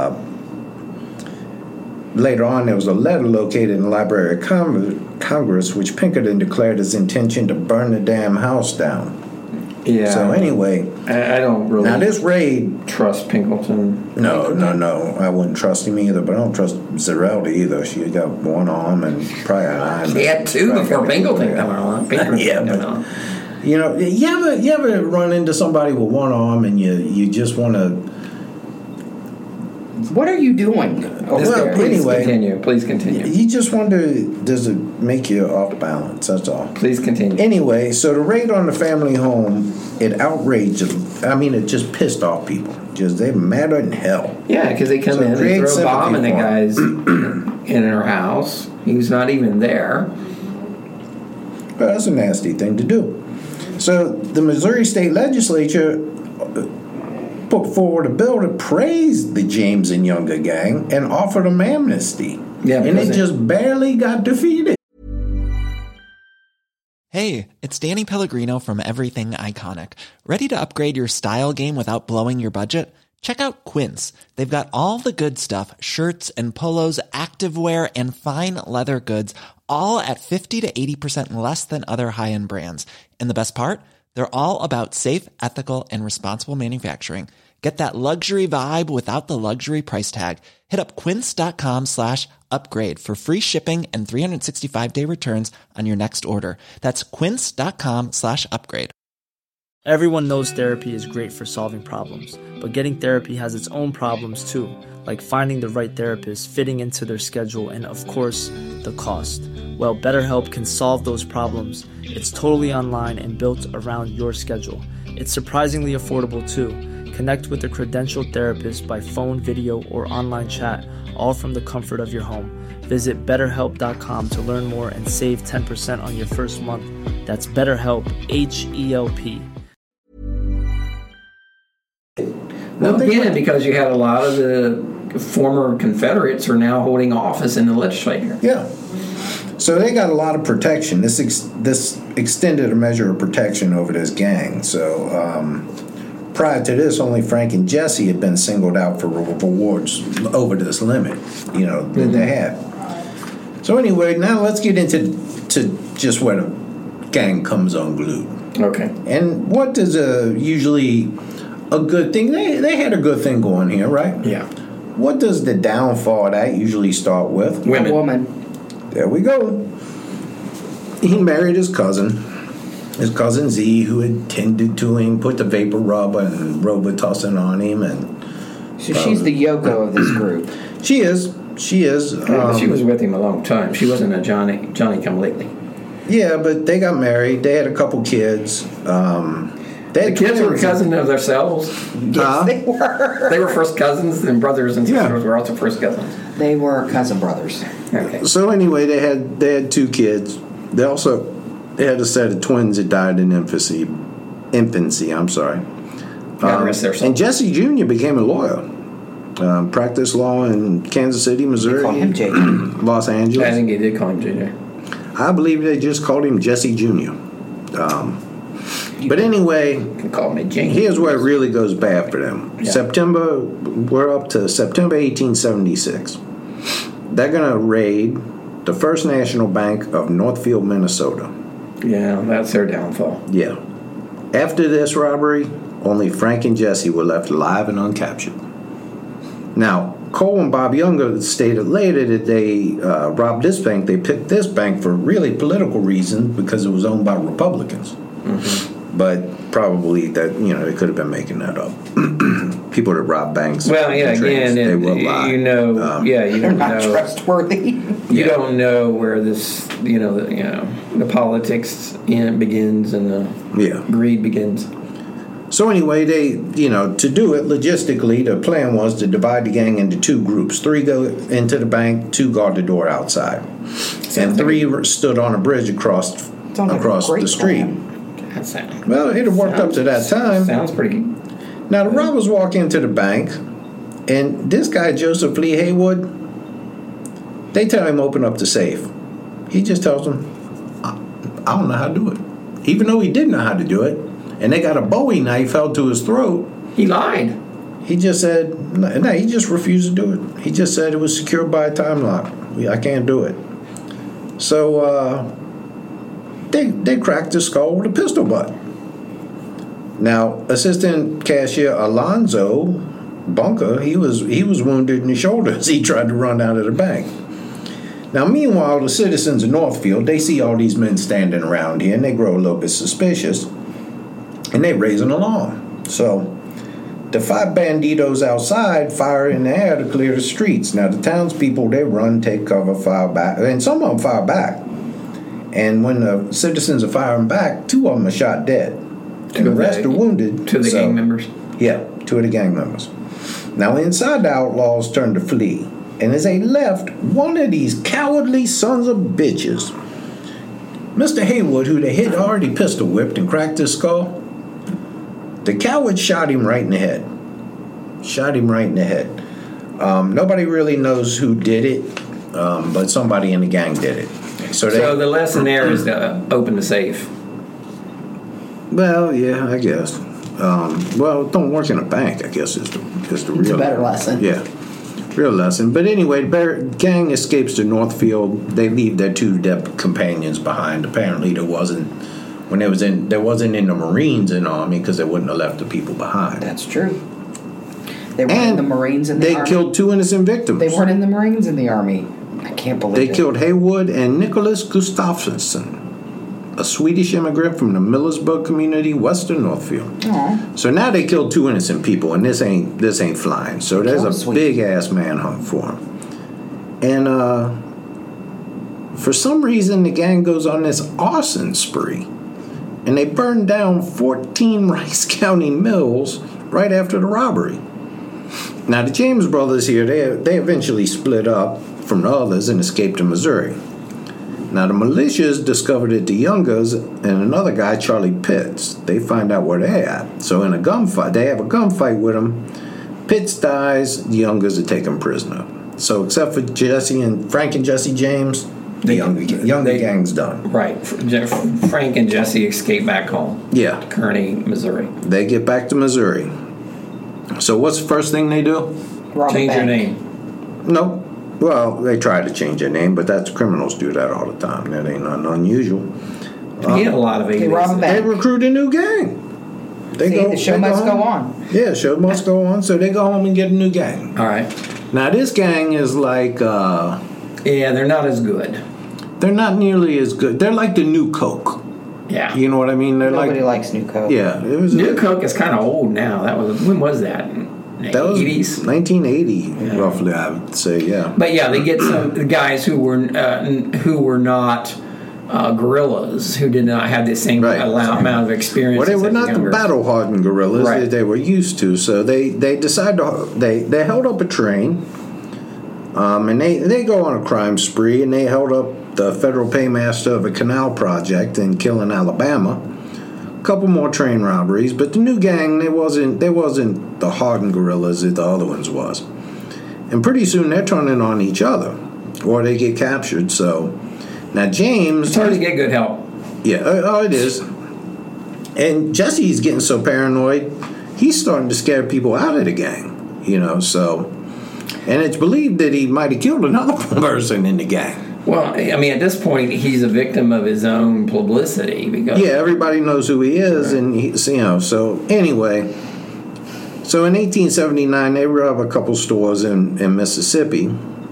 later on there was a letter located in the Library of Congress which Pinkerton declared his intention to burn the damn house down. Yeah. So anyway, I don't really now this raid... trust Pinkerton. No, I wouldn't trust him either, but I don't trust Zarella either. She got one arm and probably an eye. She had two before Pinkerton came along. Yeah, but, you know, you ever run into somebody with one arm and you just want to What are you doing? Please continue. You just wonder, does it make you off balance? That's all. Please continue. Anyway, so the raid on the family home, it just pissed off people. They madder than hell. Yeah, because they come in, they throw a bomb in the guy's in her house. He's not even there. Well, that's a nasty thing to do. So the Missouri State Legislature put forward a bill to praise the James and Younger gang and offer them amnesty. Yeah, and it just barely got defeated. Hey, it's Danny Pellegrino from Everything Iconic. Ready to upgrade your style game without blowing your budget? Check out Quince. They've got all the good stuff, shirts and polos, activewear, and fine leather goods, all at 50 to 80% less than other high-end brands. And the best part? They're all about safe, ethical, and responsible manufacturing. Get that luxury vibe without the luxury price tag. Hit up quince.com/upgrade for free shipping and 365-day returns on your next order. That's quince.com/upgrade. Everyone knows therapy is great for solving problems, but getting therapy has its own problems too, like finding the right therapist, fitting into their schedule, and of course, the cost. Well, BetterHelp can solve those problems. It's totally online and built around your schedule. It's surprisingly affordable too. Connect with a credentialed therapist by phone, video, or online chat, all from the comfort of your home. Visit BetterHelp.com to learn more and save 10% on your first month. That's BetterHelp, H-E-L-P. Well, again, because you had a lot of the former Confederates are now holding office in the legislature. Yeah. So they got a lot of protection. This extended a measure of protection over this gang. So prior to this, only Frank and Jesse had been singled out for rewards over this limit, that they had. So anyway, now let's get into just where the gang comes unglued. Okay. And what does usually a good thing? They had a good thing going here, right? Yeah. What does the downfall of that usually start with? Women. A woman. There we go. He married his cousin Z, who had tended to him, put the vapor rub and Robitussin on him, and so she's the Yoko of this group. She is. She was with him a long time. She wasn't a Johnny come lately. Yeah, but they got married. They had a couple kids. The kids were cousins of themselves. Yes, they were. They were first cousins, and brothers and sisters were also first cousins. They were cousin brothers. Okay. So anyway, they had two kids. They had a set of twins that died in infancy. I'm sorry. And Jesse Jr. became a lawyer. Practiced law in Kansas City, Missouri. They call him JJ. Los Angeles. I think they did call him JJ. I believe they just called him Jesse Jr. But anyway, you can call me James. Here's where it really goes bad for them. Yeah. We're up to September 1876. They're going to raid the First National Bank of Northfield, Minnesota. Yeah, that's their downfall. Yeah. After this robbery, only Frank and Jesse were left alive and uncaptured. Now, Cole and Bob Younger stated later that they robbed this bank. They picked this bank for really political reasons because it was owned by Republicans. Mm-hmm. But probably that, they could have been making that up. People that rob banks. Well, yeah, again, they will lie. You don't they're not know. Trustworthy. You don't know where this, the politics begins and the greed begins. So anyway, they, to do it logistically, the plan was to divide the gang into two groups. 3 go into the bank, 2 guard the door outside. And 3 stood on a bridge across the street. Well, it had worked up to that time. Sounds pretty good. Now, the robbers walk into the bank, and this guy, Joseph Lee Haywood, they tell him open up the safe. He just tells them, I don't know how to do it. Even though he did know how to do it, and they got a Bowie knife held to his throat. He lied. He just said, no, he just refused to do it. He just said it was secured by a time lock. I can't do it. So, They cracked his skull with a pistol butt. Now, Assistant Cashier Alonzo Bunker, he was wounded in the shoulder as he tried to run out of the bank. Now, meanwhile, the citizens of Northfield, they see all these men standing around here, and they grow a little bit suspicious, and they raise an alarm. So The 5 banditos outside fire in the air to clear the streets. Now, the townspeople, they run, take cover, fire back, and some of them fire back. And when the citizens are firing back, 2 of them are shot dead. And the rest are wounded. To the gang members? Yeah, 2 of the gang members. Now, inside, the outlaws turned to flee. And as they left, one of these cowardly sons of bitches, Mr. Haywood, who they had already pistol whipped and cracked his skull, the coward shot him right in the head. Nobody really knows who did it, but somebody in the gang did it. So the lesson there is to open the safe. Well, yeah, I guess. Don't work in a bank, I guess, is the real... It's a better lesson. Yeah, real lesson. But anyway, the gang escapes to Northfield. They leave their 2 dead companions behind. Apparently there wasn't in the Marines in the Army because they wouldn't have left the people behind. That's true. They weren't in the Marines in the Army. They killed 2 innocent victims. They weren't in the Marines in the Army. I can't believe it. They killed Haywood and Nicholas Gustafsson, a Swedish immigrant from the Millersburg community west of Northfield. Aww. So now they killed 2 innocent people, and this ain't flying. So there's a big ass manhunt for them. And for some reason, the gang goes on this arson spree, and they burn down 14 Rice County mills right after the robbery. Now the James brothers here, they eventually split up from the others and escaped to Missouri. Now, the militias discovered that the Youngers and another guy, Charlie Pitts, they find out where they're at. So in a gunfight, they have a gunfight with them. Pitts dies, the Youngers are taken prisoner. So except for Frank and Jesse James, the younger gang's done. Right. Frank and Jesse escape back home. Yeah. To Kearney, Missouri. They get back to Missouri. So what's the first thing they do? Change your name. Nope. Well, they try to change their name, but criminals do that all the time. That ain't nothing unusual. He had a lot of aliases. They recruit a new gang. The show must go on. Yeah, show must go on. So they go home and get a new gang. All right. Now this gang is like... they're not as good. They're not nearly as good. They're like the new Coke. Yeah. You know what I mean? Nobody likes New Coke. Yeah. New Coke is kind of old now. When was that? That was 80s? 1980, roughly, I would say, yeah. But yeah, they get some guys who were not guerrillas, who did not have the same amount of experience. Well, they were not the battle-hardened guerrillas that they were used to. So they decided they held up a train, and they go on a crime spree, and they held up the federal paymaster of a canal project in Killen, Alabama. A couple more train robberies, but the new gang, they wasn't the hardened guerrillas that the other ones was. And pretty soon they're turning on each other, or they get captured. So now James, it's hard to get good help. Yeah, it is. And Jesse's getting so paranoid, he's starting to scare people out of the gang. So, and it's believed that he might have killed another person in the gang. Well, I mean, at this point, he's a victim of his own publicity because everybody knows who he is, and So anyway, so in 1879, they robbed a couple stores in Mississippi,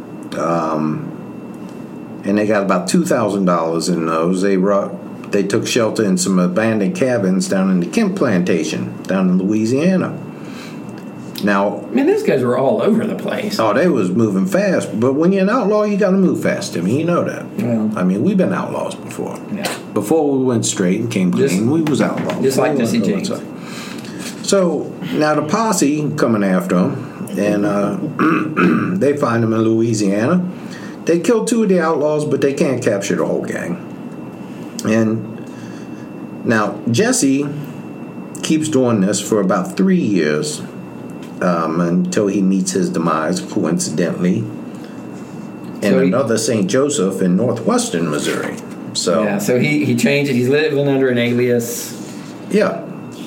and they got about $2,000 in those. They took shelter in some abandoned cabins down in the Kemp Plantation down in Louisiana. Now, these guys were all over the place. Oh, they was moving fast. But when you're an outlaw, you got to move fast. You know that. Yeah. We've been outlaws before. Yeah. Before we went straight and came clean, we was outlaws. Just like Jesse James. So now the posse coming after him, and they find him in Louisiana. They kill 2 of the outlaws, but they can't capture the whole gang. And now Jesse keeps doing this for about 3 years. Until he meets his demise, coincidentally, in another St. Joseph in northwestern Missouri. So he changed it. He's living under an alias. Yeah.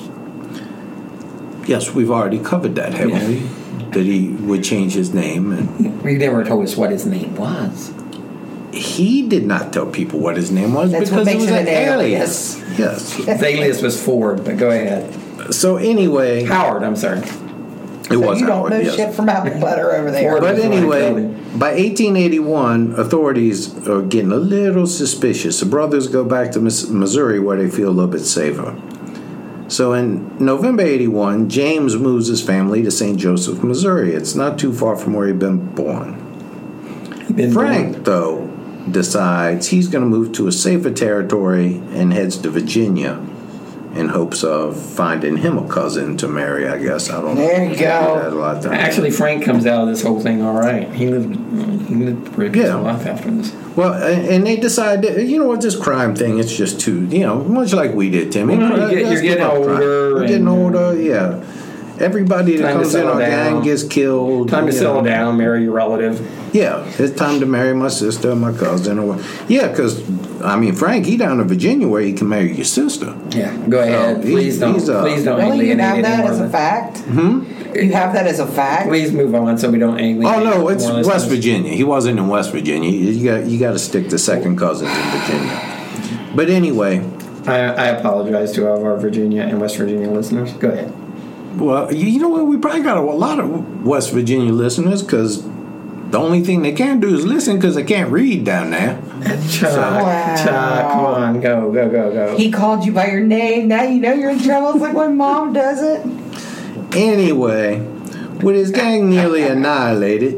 Yes, we've already covered that, haven't we? That he would change his name. And he never told us what his name was. He did not tell people what his name was because it was an alias. Yes. His alias was Ford, but go ahead. So anyway... Howard, I'm sorry. It was you Howard, don't know shit from apple butter over there. But anyway, by 1881, authorities are getting a little suspicious. The brothers go back to Missouri where they feel a little bit safer. So in November 81, James moves his family to St. Joseph, Missouri. It's not too far from where he'd been born. Frank, though, decides he's going to move to a safer territory and heads to Virginia in hopes of finding him a cousin to marry, I guess. I don't know. There you go. Actually, Frank comes out of this whole thing all right. He lived a pretty peaceful life after this. Well, and they decide that, you know what, this crime thing, it's just too, much like we did, Timmy. You're getting older. We're getting older, yeah. Everybody that comes in our gang gets killed. Time to settle down, marry your relative. Yeah, it's time to marry my sister, my cousin, or yeah, because Frank, he down in Virginia where he can marry your sister. Yeah, go ahead. Please don't. Really, you have that as a fact? You have that as a fact? Please move on so we don't alienate. Oh no, it's West Virginia. He wasn't in West Virginia. You got to stick to second cousins in Virginia. But anyway, I apologize to all of our Virginia and West Virginia listeners. Go ahead. Well, you know what? We probably got a lot of West Virginia listeners because the only thing they can do is listen because they can't read down there. Chuck, come on, go. He called you by your name. Now you know you're in trouble. It's like when Mom does it. Anyway, with his gang nearly annihilated,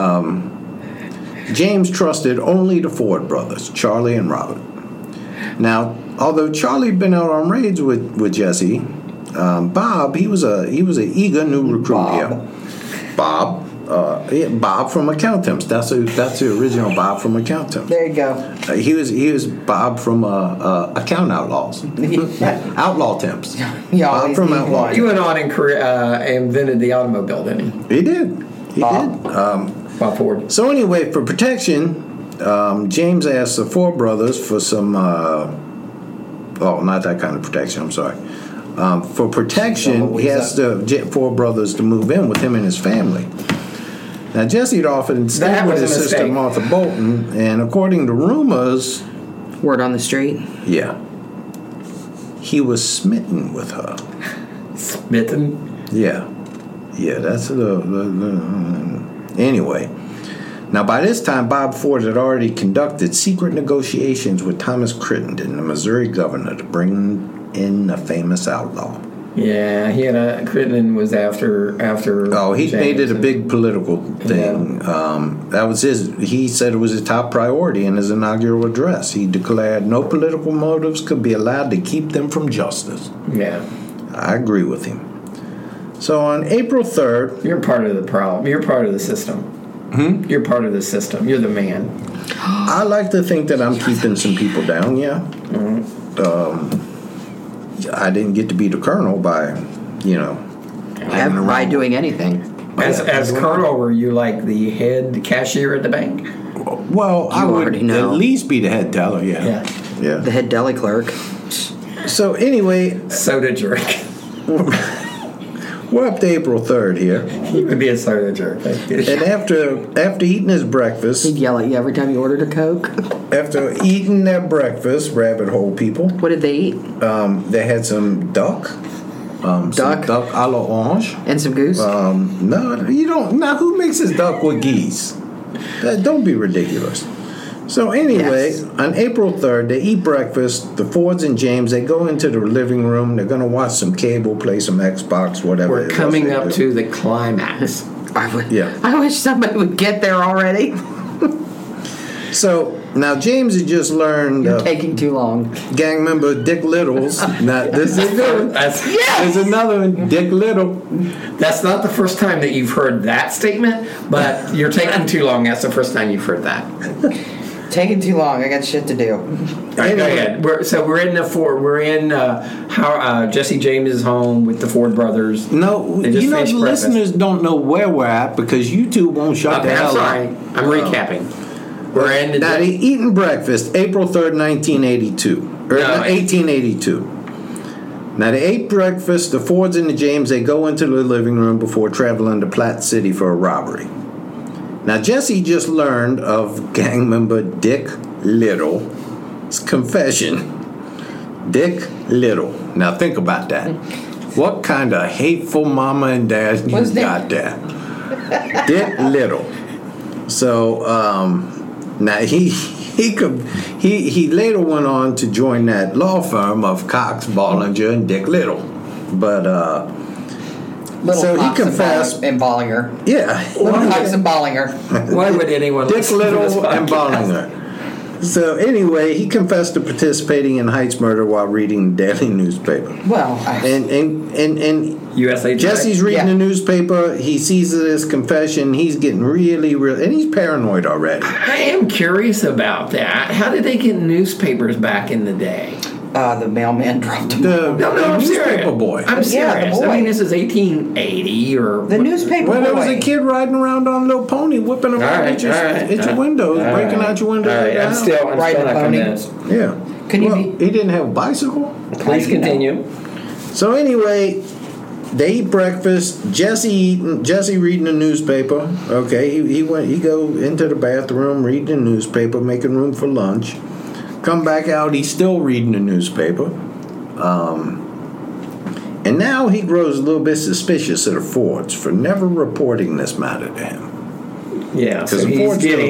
James trusted only the Ford brothers, Charlie and Robert. Now, although Charlie had been out on raids with Jesse, Bob, he was an eager new recruit here. Bob from Account Temps. That's the original Bob from Account Temps. There you go. He was Bob from Account Outlaws. Outlaw Temps. Bob from Outlaw. He went on and invented the automobile, didn't he? He did. Bob Ford. So anyway, for protection, James asked the Ford brothers for some. Not that kind of protection. I'm sorry. For protection, he asked the Ford brothers to move in with him and his family. Now, Jesse had offered to stay with his sister Martha Bolton, and according to rumors... Word on the street? Yeah. He was smitten with her. Smitten? Yeah. Yeah, that's Anyway. Now, by this time, Bob Ford had already conducted secret negotiations with Thomas Crittenden, the Missouri governor, to bring in a famous outlaw. Yeah, Crittenden was after. Oh, he made it a big political thing. Yeah. That was he said it was his top priority in his inaugural address. He declared no political motives could be allowed to keep them from justice. Yeah. I agree with him. So on April 3rd... You're part of the problem. You're part of the system. You're part of the system. You're the man. I like to think that I'm keeping some people down, yeah. I didn't get to be the colonel by, by doing anything. As colonel, were you like the head cashier at the bank? Well, I would at least be the head teller, yeah. The head deli clerk. So anyway... Soda jerk. We're up to April 3rd here. He would be a soda jerk. And after eating his breakfast... He'd yell at you every time you ordered a Coke. After eating their breakfast, rabbit hole people... What did they eat? They had some duck. Duck a la orange. And some goose? No, you don't... Now, who mixes duck with geese? Don't be ridiculous. So anyway, on April 3rd, they eat breakfast. The Fords and James, they go into the living room. They're going to watch some cable, play some Xbox, whatever. We're coming up to the climax. I wish somebody would get there already. So now James had just learned. You're taking too long. Gang member Dick Little's. Now this is good. There's another one, Dick Little. That's not the first time that you've heard that statement, but you're taking too long. That's the first time you've heard that. Taking too long. I got shit to do. All right, go ahead. We're in the Ford. We're in Jesse James' home with the Ford brothers. No, the listeners don't know where we're at because YouTube won't shut the hell up. I'm recapping. We're in now they eating breakfast April 3rd, 1982. 1882. Now they ate breakfast. The Fords and the James, they go into the living room before traveling to Platte City for a robbery. Now, Jesse just learned of gang member Dick Little's confession. Dick Little. Now, think about that. What kind of hateful mama and dad you got there? Dick Little. So, now he later went on to join that law firm of Cox, Bollinger, and Dick Little. But Little so he Cox confessed. and Bollinger. Yeah. Little Cox and Bollinger. Why would anyone Dick listen to this Little and podcast? Bollinger. So anyway, he confessed to participating in Height's murder while reading the daily newspaper. Well, And USA Today. Jesse's reading Yeah. the newspaper. He sees this confession. He's getting really, and he's paranoid already. I am curious about that. How did they get newspapers back in the day? the mailman dropped them. The I'm newspaper serious. boy. I'm serious. Yeah, the boy. I mean, this is 1880 or The newspaper Well, boy. there was a kid riding around on a little pony, whipping around at your windows, breaking out your windows. All right, I'm still Riding not a pony. convinced. Yeah. Can you Well, be- he didn't have a bicycle. Please continue. So anyway, they eat breakfast. Jesse reading the newspaper. Okay, he go into the bathroom, reading the newspaper, making room for lunch. Come back out, he's still reading the newspaper. And now he grows a little bit suspicious of the Fords for never reporting this matter to him. Yeah, so he's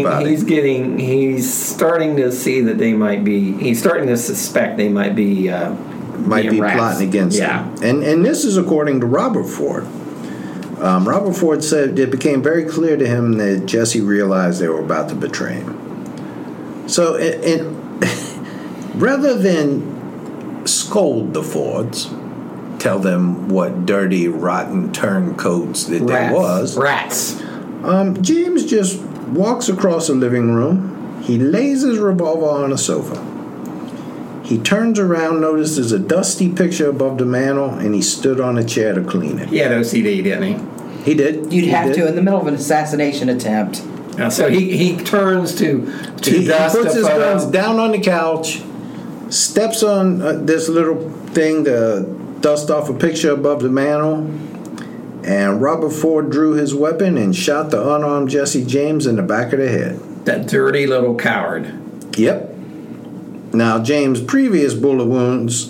starting to see that they might be. He's starting to suspect they might be. Might be rats. plotting against him. And this is according to Robert Ford. Robert Ford said it became very clear to him that Jesse realized they were about to betray him. So, rather than scold the Fords, tell them what dirty, rotten turncoats that there was, Rats. James just walks across the living room. He lays his revolver on a sofa. He turns around, notices a dusty picture above the mantel, and he stood on a chair to clean it. He had OCD, didn't he? He did. You'd have to in the middle of an assassination attempt. So he turns to He dust puts a his photo. guns down on the couch, steps on this little thing to dust off a picture above the mantel, and Robert Ford drew his weapon and shot the unarmed Jesse James in the back of the head. That dirty little coward. Yep. Now, James' previous bullet wounds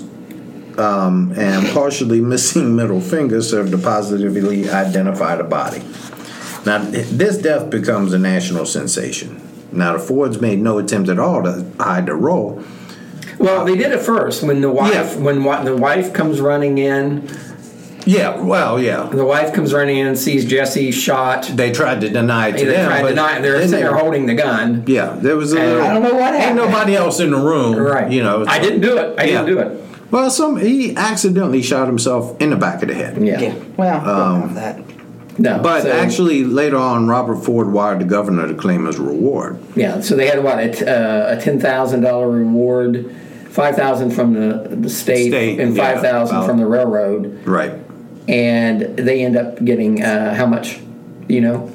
and partially missing middle finger served to positively identify the body. Now, this death becomes a national sensation. Now, the Fords made no attempt at all to hide the role. Well, they did it first when the wife the wife comes running in. Yeah, well, yeah. The wife comes running in and sees Jesse shot. They tried to deny it to They them. tried to but deny it. They're then sitting there holding the gun. Yeah, there was a And little, I don't know what ain't happened. nobody else in the room. Right. You know. I didn't do it. I didn't do it. Well, he accidentally shot himself in the back of the head. Yeah. Well, we don't have that. No. But so- actually, later on, Robert Ford wired the governor to claim his reward. Yeah. So they had a $10,000 reward, $5,000 from the state, and $5,000 from the railroad. Right. And they end up getting how much? You know,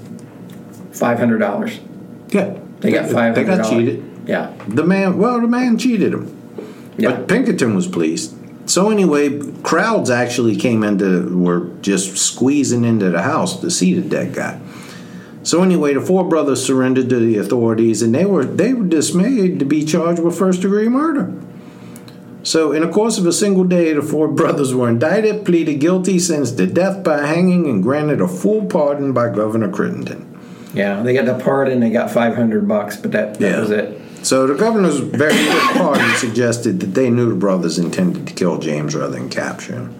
$500. Yeah. They got $500. They got cheated. Yeah. The man cheated him. Yeah. But Pinkerton was pleased. So anyway, crowds actually were just squeezing into the house to see the dead guy. So anyway, the four brothers surrendered to the authorities, and they were dismayed to be charged with first-degree murder. So in the course of a single day, the four brothers were indicted, pleaded guilty, sentenced to death by hanging, and granted a full pardon by Governor Crittenden. Yeah. They got the pardon. They got $500, but that was it. So the governor's very quick pardon suggested that they knew the brothers intended to kill James rather than capture him.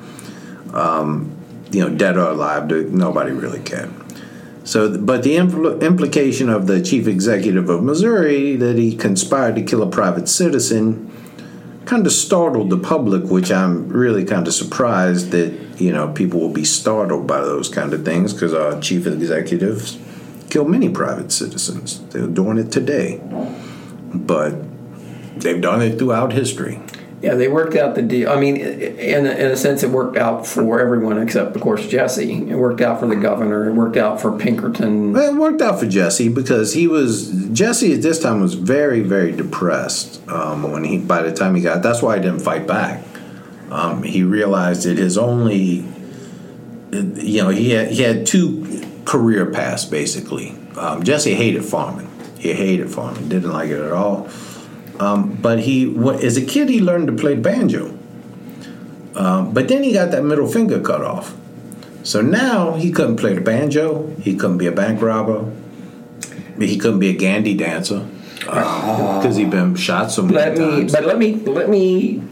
Dead or alive, nobody really cared. So, but the implication of the chief executive of Missouri that he conspired to kill a private citizen kind of startled the public, which I'm really kind of surprised that people will be startled by those kind of things, because our chief executives kill many private citizens. They're doing it today. But they've done it throughout history. Yeah, they worked out the deal. I mean, in a sense, it worked out for everyone except, of course, Jesse. It worked out for the governor. It worked out for Pinkerton. Well, it worked out for Jesse because Jesse at this time was very, very depressed by the time he got. That's why he didn't fight back. He realized that his only, he had two career paths basically. Jesse hated farming. He hated farming, didn't like it at all. But as a kid, he learned to play the banjo. But then he got that middle finger cut off. So now he couldn't play the banjo. He couldn't be a bank robber. He couldn't be a Gandhi dancer because he'd been shot so many times. Let me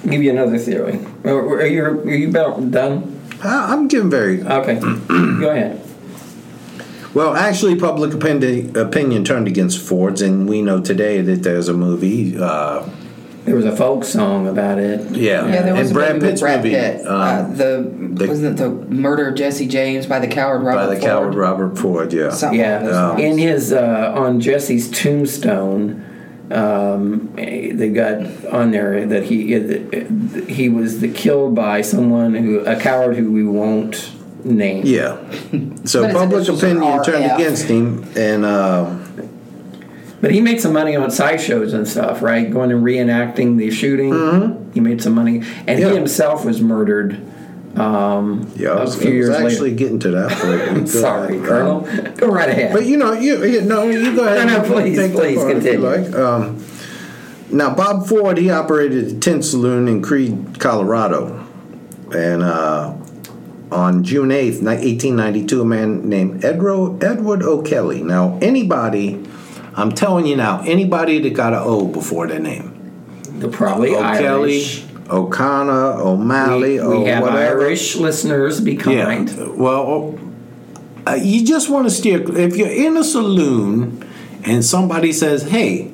give you another theory. Are you about done? I'm getting very... Okay. Go ahead. Well, actually, public opinion turned against Fords, and we know today that there's a movie. There was a folk song about it. Yeah, there was and a Brad movie Pitt's with Brad movie. Pitt. Wasn't it the Murder of Jesse James by the coward Robert Ford? Coward Robert Ford, yeah. Something In his on Jesse's tombstone, they got on there that he was killed by someone a coward who we won't name. Yeah. So public opinion turned against him, and but he made some money on sideshows and stuff, right? Going and reenacting the shooting. Mm-hmm. He made some money, and he himself was murdered. A few years later. Actually getting to that point. Sorry, Colonel. Go right ahead. But you go ahead. No, please continue. Now, Bob Ford, he operated a tent saloon in Creede, Colorado, and on June 8th, 1892, a man named Edward O'Kelly. Now, I'm telling you now, anybody that got an O before their name. They're probably O'Kelly, Irish. O'Connor, O'Malley, we have whatever. Irish listeners, be kind. Yeah. Well, you just want to steer. If you're in a saloon and somebody says, hey,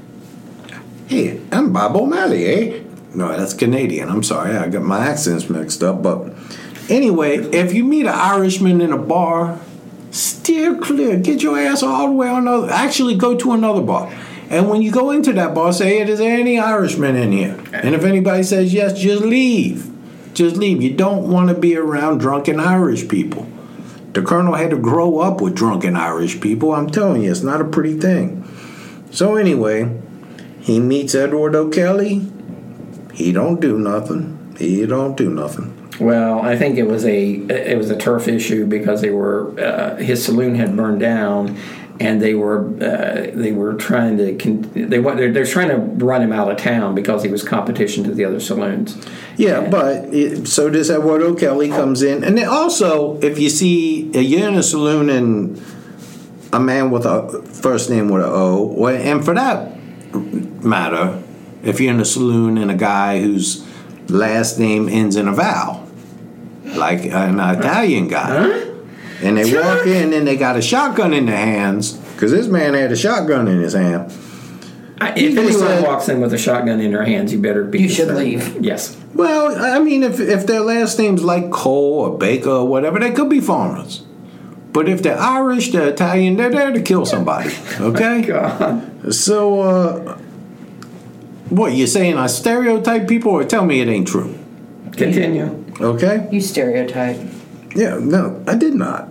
I'm Bob O'Malley, eh? No, that's Canadian. I'm sorry, I got my accents mixed up. But anyway, if you meet an Irishman in a bar, steer clear. Get your ass all the way on actually go to another bar. And when you go into that bar, say, is there any Irishmen in here? And if anybody says yes, just leave. Just leave. You don't want to be around drunken Irish people. The Colonel had to grow up with drunken Irish people. I'm telling you, it's not a pretty thing. So anyway, he meets Edward O'Kelly. He don't do nothing. Well, I think it was a turf issue because his saloon had burned down, and they're trying to run him out of town because he was competition to the other saloons. Yeah, so this Edward O'Kelly comes in, and then also if you see you're in a saloon and a man with a first name with an O, and for that matter, if you're in a saloon and a guy whose last name ends in a vowel, like an Italian guy, and they walk in and they got a shotgun in their hands, because this man had a shotgun in his hand. If anyone walks in with a shotgun in their hands, you better be. You should leave. Yes. Well, I mean, if their last name's like Cole or Baker or whatever, they could be farmers. But if they're Irish, they're Italian, they're there to kill somebody. Okay? Oh, God. So, what, you're saying I stereotype people, or tell me it ain't true? Continue. Okay? You stereotype. Yeah, no, I did not.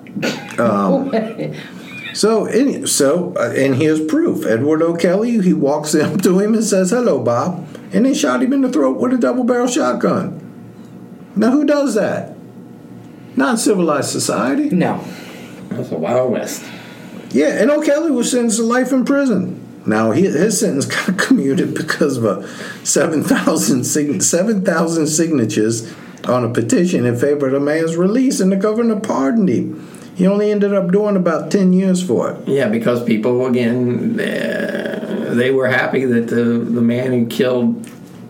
And here's proof. Edward O'Kelly, he walks up to him and says, hello, Bob. And they shot him in the throat with a double-barrel shotgun. Now, who does that? Not in civilized society. No. That's a Wild West. Yeah, and O'Kelly was sentenced to life in prison. Now, his sentence got commuted because of 7,000 signatures on a petition in favor of the man's release, and the governor pardoned him. He only ended up doing about 10 years for it. Yeah, because people, again, they were happy that the man who killed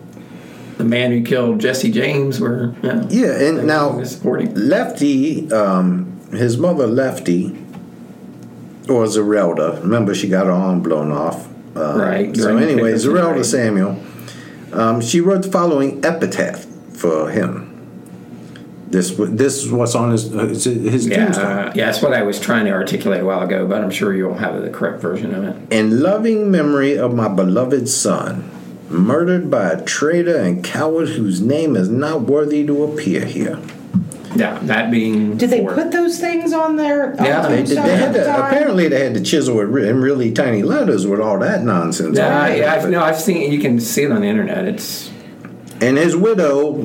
Jesse James were. Yeah, and now Lefty, his mother Lefty, or Zerelda. Remember, she got her arm blown off. Right. So anyway, Zerelda Samuel, she wrote the following epitaph for him. This is what's on his tombstone. Yeah, that's what I was trying to articulate a while ago, but I'm sure you'll have the correct version of it. In loving memory of my beloved son, murdered by a traitor and coward whose name is not worthy to appear here. Yeah, that being. Did they put those things on there? Yeah, they had to, apparently they had to chisel it in really tiny letters with all that nonsense. Yeah, I've seen. You can see it on the internet. It's. And his widow,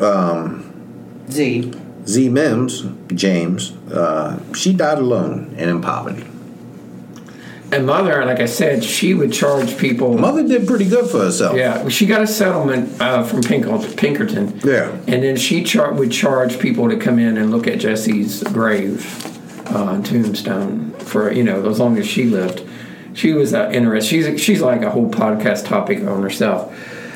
Z Mims, James, she died alone and in poverty. And Mother, like I said, she would charge people. Mother did pretty good for herself. Yeah, she got a settlement from Pinkerton. Yeah. And then she would charge people to come in and look at Jesse's grave, tombstone, for, as long as she lived. She was interested. She's like a whole podcast topic on herself.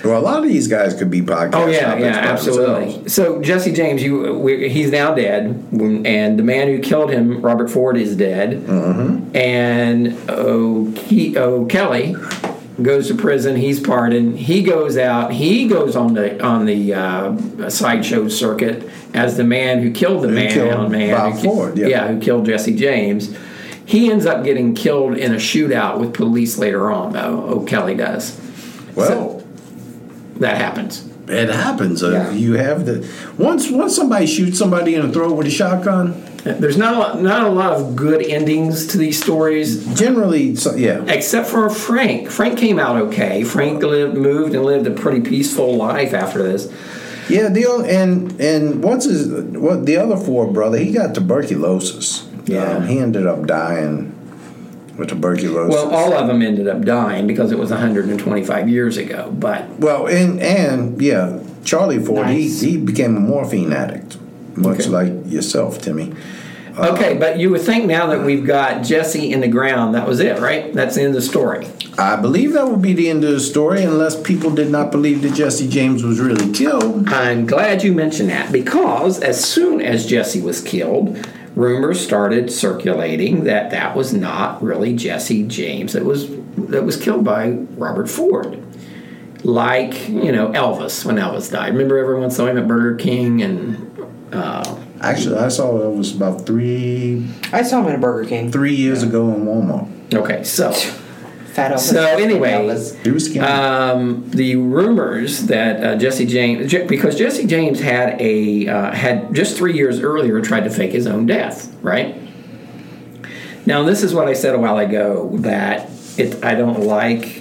Well, a lot of these guys could be podcast. Oh yeah, absolutely. themselves. So Jesse James, he's now dead, and the man who killed him, Robert Ford, is dead. Mm-hmm. And O'Kelly goes to prison. He's pardoned. He goes out. He goes on the sideshow circuit as the man who killed the Bob Ford. Yeah, who killed Jesse James. He ends up getting killed in a shootout with police later on, though. O'Kelly does. Well, so, that happens. It happens. You have once somebody shoots somebody in the throat with a shotgun. There's not a lot of good endings to these stories. Generally, except for Frank. Frank came out okay. Frank moved and lived a pretty peaceful life after this. Yeah, and the other Ford brother? He got tuberculosis. Yeah, he ended up dying with tuberculosis. Well, all of them ended up dying because it was 125 years ago. But Charlie Ford, nice. he became a morphine addict, much like yourself, Timmy. Okay, but you would think now that we've got Jesse in the ground, that was it, right? That's the end of the story. I believe that would be the end of the story unless people did not believe that Jesse James was really killed. I'm glad you mentioned that because as soon as Jesse was killed, rumors started circulating that was not really Jesse James that was killed by Robert Ford. Like, Elvis, when Elvis died. Remember everyone saw him at Burger King and... Actually, I saw Elvis about I saw him at a Burger King 3 years ago in Walmart. Okay, so... Fat Elvis. So anyway, he was the rumors that Jesse James... Because Jesse James had just 3 years earlier tried to fake his own death, right? Now, this is what I said a while ago, that I don't like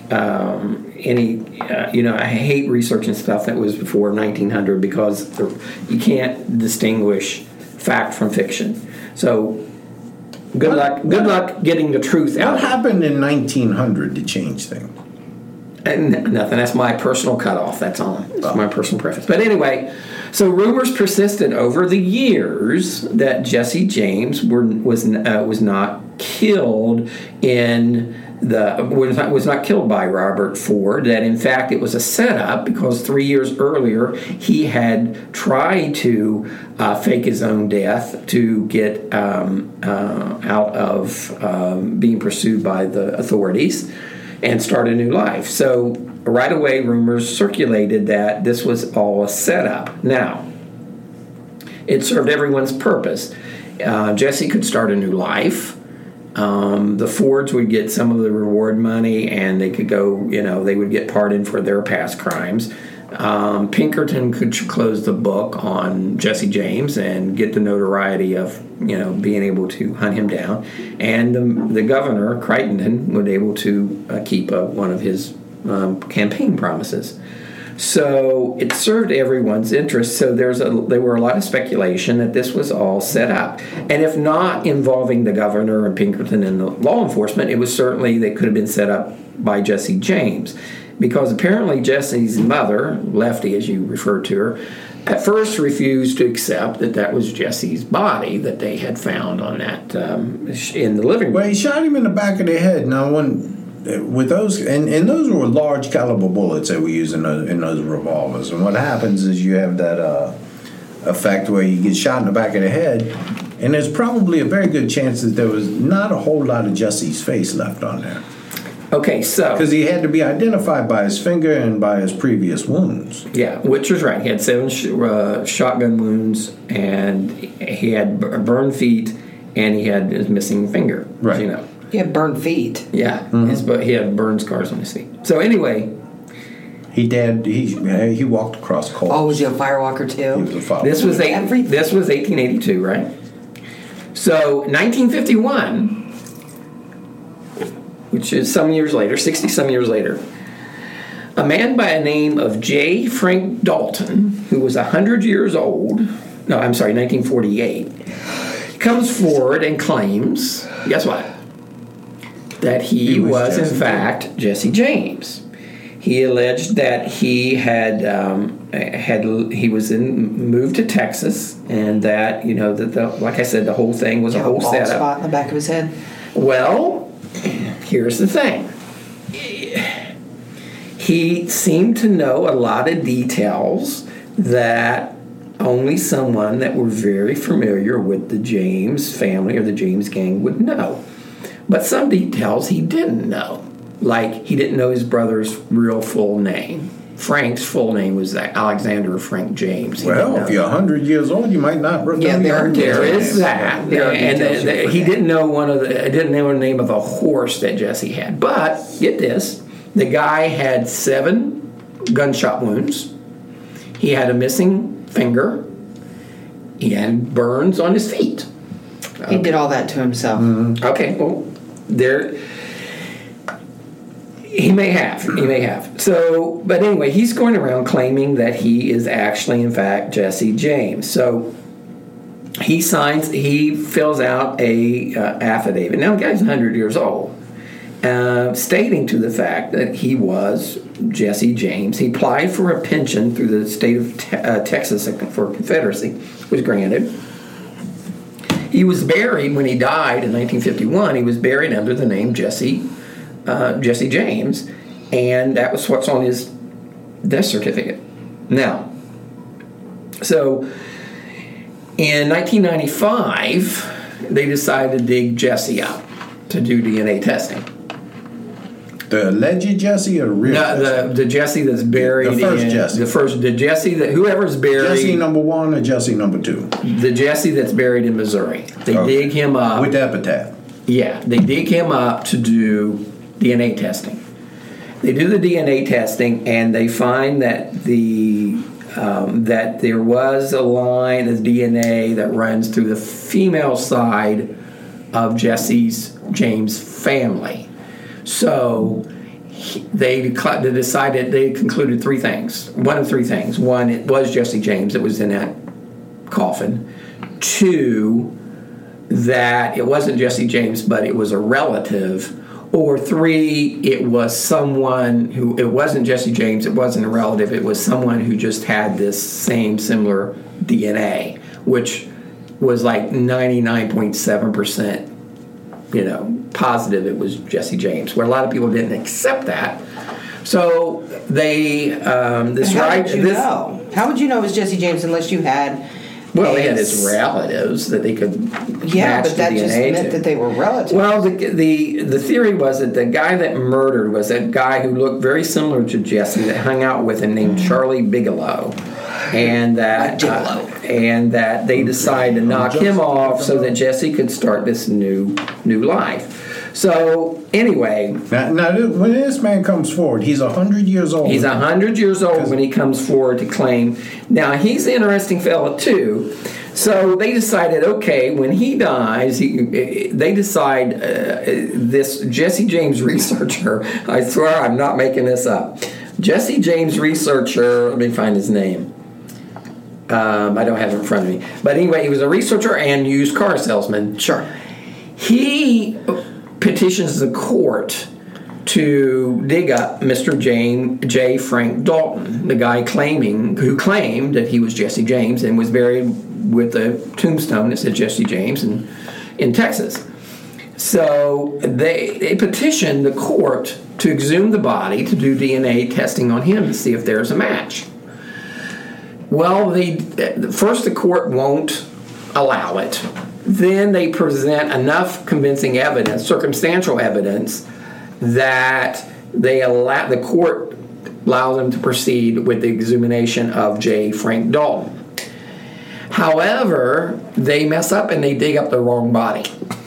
I hate researching stuff that was before 1900 because you can't distinguish fact from fiction. So good luck getting the truth out. What happened in 1900 to change things? Nothing. That's my personal cutoff. That's all. That's my personal preference. But anyway, so rumors persisted over the years that Jesse James was not killed was not killed by Robert Ford. That in fact it was a setup because 3 years earlier he had tried to fake his own death to get out of being pursued by the authorities and start a new life. So right away rumors circulated that this was all a setup. Now, it served everyone's purpose. Jesse could start a new life. The Fords would get some of the reward money and they could go, they would get pardoned for their past crimes. Pinkerton could close the book on Jesse James and get the notoriety of, being able to hunt him down. And the governor, Crittenden, would be able to keep one of his campaign promises. So it served everyone's interest. So there were a lot of speculation that this was all set up. And if not involving the governor and Pinkerton and the law enforcement, it was certainly they could have been set up by Jesse James. Because apparently Jesse's mother, Lefty as you referred to her, at first refused to accept that was Jesse's body that they had found on that in the living room. Well, he shot him in the back of the head. Now, with those, and those were large caliber bullets that we use in those revolvers. And what happens is you have that effect where you get shot in the back of the head, and there's probably a very good chance that there was not a whole lot of Jesse's face left on there. Okay, so... Because he had to be identified by his finger and by his previous wounds. Yeah, which was right. He had 7 shotgun wounds, and he had burned feet, and he had his missing finger. Right. He had burned feet. Yeah, he had burn scars on his feet. So anyway... He walked across coals. Oh, was he a firewalker too? He was a firewalker. This was 1882, right? So 1951... which is some years later, 60-some years later, a man by the name of J. Frank Dalton, who was 100 years old, 1948, comes forward and claims, guess what? That he was in fact Jesse James. He alleged that he moved to Texas, and that like I said, the whole thing was a whole setup. Spot in the back of his head. Well, here's the thing. he seemed to know a lot of details that only someone that were very familiar with the James family or the James gang would know. But some details he didn't know. Like, he didn't know his brother's real full name. Frank's full name was Alexander Frank James. Well, if you're 100 years old, you might not remember. There is that. And he didn't know didn't know the name of a horse that Jesse had. But get this, the guy had 7 gunshot wounds. He had a missing finger. He had burns on his feet. He did all that to himself. Mm-hmm. Okay, well, he may have. So, but anyway, he's going around claiming that he is actually, in fact, Jesse James. So he fills out a affidavit. Now the guy's 100 years old, stating to the fact that he was Jesse James. He applied for a pension through the state of Texas for Confederacy, was granted. He was buried when he died in 1951. He was buried under the name Jesse James, and that was what's on his death certificate. Now, so in 1995, they decided to dig Jesse up to do DNA testing. The alleged Jesse or the real Jesse? The Jesse that's buried. The first Jesse. The Jesse that whoever's buried. Jesse number 1 or Jesse number 2? The Jesse that's buried in Missouri. They dig him up with the epitaph. Yeah, they dig him up to do DNA testing. They do the DNA testing, and they find that that there was a line of DNA that runs through the female side of Jesse James' family. So they concluded 3 things. One of 3 things. 1, it was Jesse James that was in that coffin. 2, that it wasn't Jesse James, but it was a relative. Or 3, it was someone who, it wasn't Jesse James, it wasn't a relative, it was someone who just had this same similar DNA, which was like 99.7%, positive it was Jesse James, where a lot of people didn't accept that. So they, How would you know it was Jesse James unless you had... Well, they had his relatives that they could match the DNA to. Yeah, but that just meant that they were relatives. Well, the theory was that the guy that murdered was a guy who looked very similar to Jesse that hung out with and named Charlie Bigelow, and that they decided to knock him off so that Jesse could start this new life. So, anyway... Now, when this man comes forward, he's 100 years old. He's 100 years old when he comes forward to claim... Now, he's an interesting fellow, too. So, they decided, okay, when he dies, they decide this Jesse James researcher... I swear I'm not making this up. Jesse James researcher... Let me find his name. I don't have it in front of me. But anyway, he was a researcher and used car salesman. Sure. He... petitions the court to dig up Mr. J. Frank Dalton, the guy who claimed that he was Jesse James and was buried with a tombstone that said Jesse James in Texas. So they petitioned the court to exhume the body to do DNA testing on him to see if there's a match. Well, first the court won't allow it. Then they present enough convincing evidence, circumstantial evidence, that the court allows them to proceed with the exhumation of J. Frank Dalton. However, they mess up and they dig up the wrong body.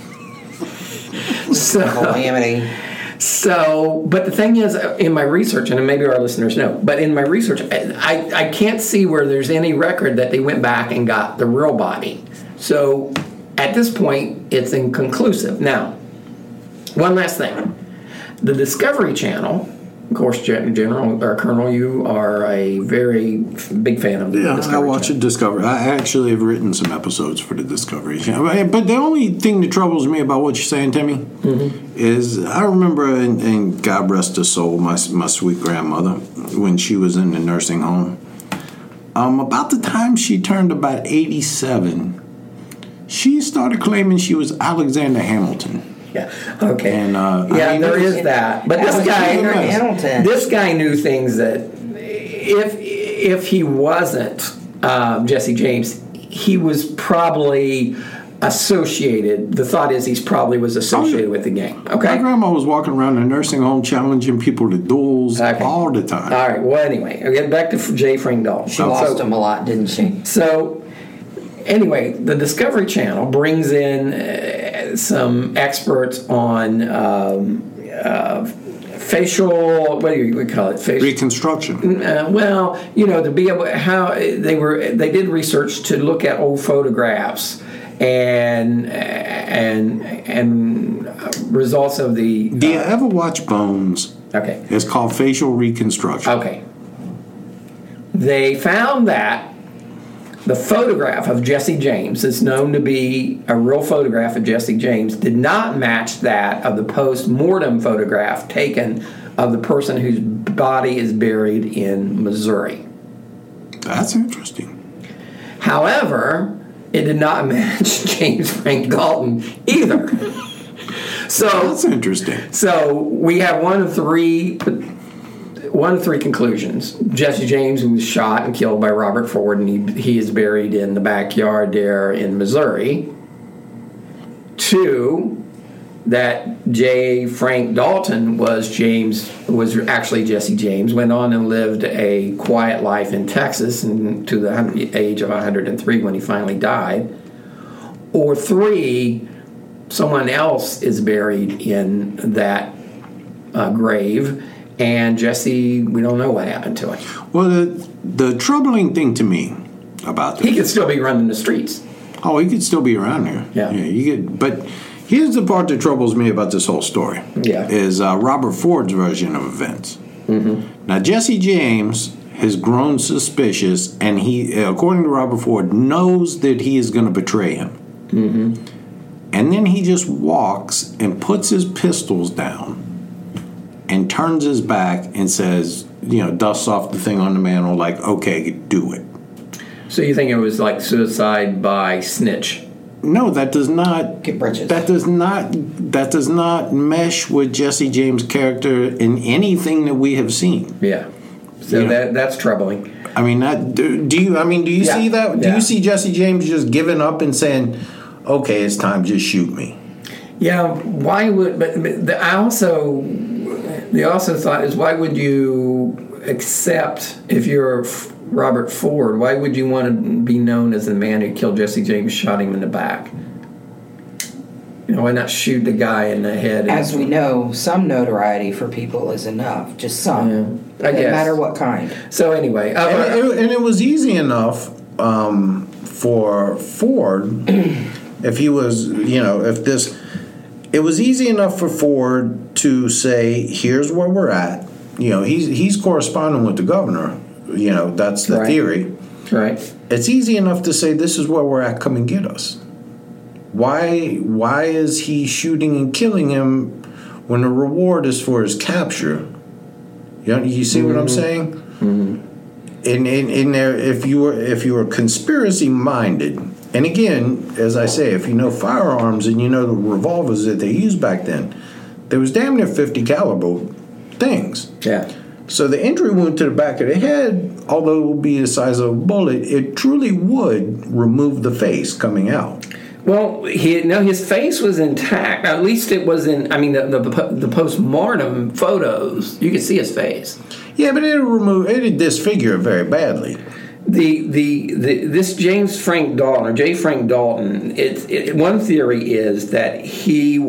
But the thing is, in my research, and maybe our listeners know, but in my research, I can't see where there's any record that they went back and got the real body. So... at this point, it's inconclusive. Now, one last thing. The Discovery Channel, of course, Colonel, you are a very big fan of the Discovery Channel. I watch Discovery. I actually have written some episodes for the Discovery Channel. But the only thing that troubles me about what you're saying, Timmy, is I remember, and God rest her soul, my sweet grandmother, when she was in the nursing home, about the time she turned about 87, she started claiming she was Alexander Hamilton. Yeah. Okay. And there is that. But That was Peter Hamilton. this guy knew things that if he wasn't Jesse James, he was probably associated. The thought is he's probably was associated with the gang. Okay. My grandma was walking around the nursing home challenging people to duels all the time. All right. Well, anyway, I'll get back to J. Frank Dalton. She lost him a lot, didn't she? So, anyway, the Discovery Channel brings in some experts on facial, what do you call it? Facial reconstruction. To be able how they did research to look at old photographs and results of the. Do you ever watch Bones? Okay. It's called facial reconstruction. Okay. They found that the photograph of Jesse James, that's known to be a real photograph of Jesse James, did not match that of the post-mortem photograph taken of the person whose body is buried in Missouri. That's interesting. However, it did not match James Frank Dalton either. So that's interesting. So we have one of three conclusions. Jesse James was shot and killed by Robert Ford, and he is buried in the backyard there in Missouri. 2, that J. Frank Dalton was actually Jesse James, went on and lived a quiet life in Texas and to the age of 103 when he finally died. Or 3, someone else is buried in that grave, and Jesse, we don't know what happened to him. Well, the troubling thing to me about this, he could still be running the streets. Oh, he could still be around here. Yeah. But here's the part that troubles me about this whole story. Yeah. Is Robert Ford's version of events. Mm-hmm. Now, Jesse James has grown suspicious, and he, according to Robert Ford, knows that he is going to betray him. Mm-hmm. And then he just walks and puts his pistols down and turns his back and says, dusts off the thing on the mantle, like, okay, do it. So you think it was like suicide by snitch? No, that does not. Get bridges. That does not mesh with Jesse James' character in anything that we have seen. Yeah. So that's troubling. I mean, do you see that? Do you see Jesse James just giving up and saying, "Okay, it's time, just shoot me"? Yeah. Why would? But the also thought is, why would you accept, if you're Robert Ford, why would you want to be known as the man who killed Jesse James, shot him in the back? Why not shoot the guy in the head? As we know, some notoriety for people is enough. Just some. Yeah, I guess. No matter what kind. So anyway. And it was easy enough for Ford, if he was, it was easy enough for Ford to say, here's where we're at. He's corresponding with the governor. That's the theory. Right. It's easy enough to say, this is where we're at, come and get us. Why is he shooting and killing him when the reward is for his capture? You see what I'm saying? Mm-hmm. In there, if you were conspiracy minded, and again, as I say, if you know firearms and you know the revolvers that they used back then, there was damn near 50 caliber things. Yeah. So the entry wound to the back of the head, although it would be the size of a bullet, it truly would remove the face coming out. Well, his face was intact. At least it was in. I mean, the post-mortem photos, you could see his face. Yeah, but it'd disfigure it very badly. This James Frank Dalton or J. Frank Dalton. One theory is that it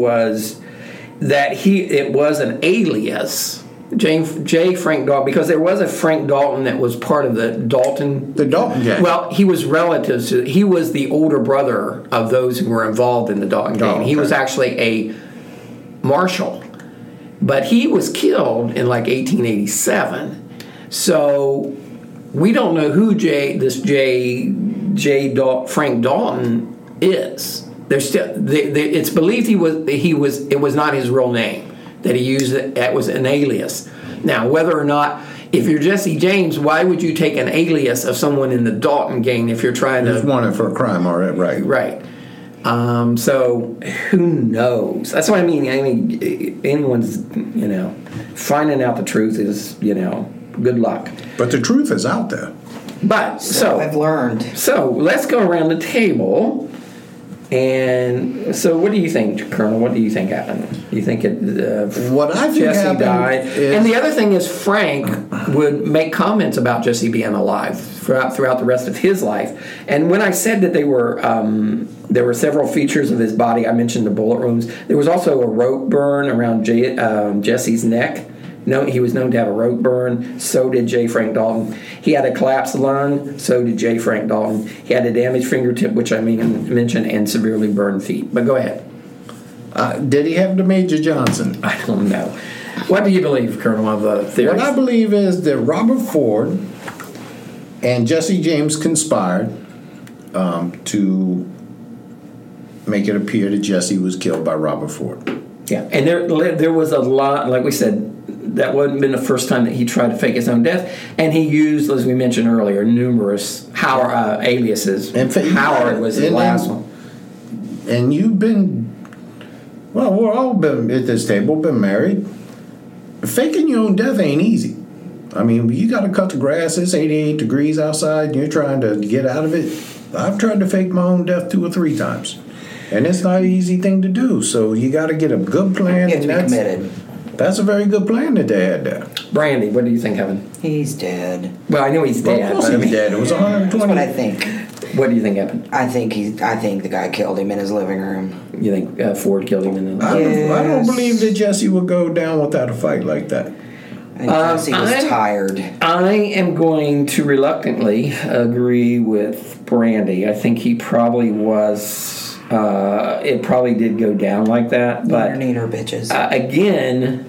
was an alias. J. Frank Dalton, because there was a Frank Dalton that was part of the Dalton gang. Well, he was relatives to. He was the older brother of those who were involved in the Dalton gang. Okay. He was actually a marshal, but he was killed in like 1887. So we don't know who Frank Dalton is. There's still it's believed it was not his real name. That he used it was an alias. Now, whether or not, if you're Jesse James, why would you take an alias of someone in the Dalton gang if you're trying to... He's wanted for a crime, all right. Right. So who knows? That's what I mean. Anyone's, finding out the truth is, good luck. But the truth is out there. But so I've learned. So let's go around the table. And so, what do you think, Colonel? What do you think happened? You think What I think Jesse happened died? is- And the other thing is, Frank would make comments about Jesse being alive throughout the rest of his life. And when I said that there were several features of his body, I mentioned the bullet wounds. There was also a rope burn around Jesse's neck. No, he was known to have a rope burn. So did J. Frank Dalton. He had a collapsed lung. So did J. Frank Dalton. He had a damaged fingertip, which I mentioned, and severely burned feet. But go ahead. Did he have the Major Johnson? I don't know. What do you believe, Colonel, of the theory? What I believe is that Robert Ford and Jesse James conspired to make it appear that Jesse was killed by Robert Ford. Yeah, and there was a lot, like we said, that wouldn't been the first time that he tried to fake his own death, and he used, as we mentioned earlier, numerous aliases. And Howard was the last one. And you've been, well, we're all been at this table, been married. Faking your own death ain't easy. I mean, you got to cut the grass. It's 88 degrees outside, and you're trying to get out of it. I've tried to fake my own death 2 or 3 times, and it's not an easy thing to do. So you got to get a good plan. You have to be committed. That's a very good plan that they had there. Brandy, what do you think, Evan? He's dead. Well, I know he's dead. Of course but he's dead. It was 120. That's what I think. What do you think happened? I think the guy killed him in his living room. You think Ford killed him in the... I don't believe that Jesse would go down without a fight like that. I think Jesse was tired. I am going to reluctantly agree with Brandy. I think he probably was... it probably did go down like that. But Neener bitches. Again,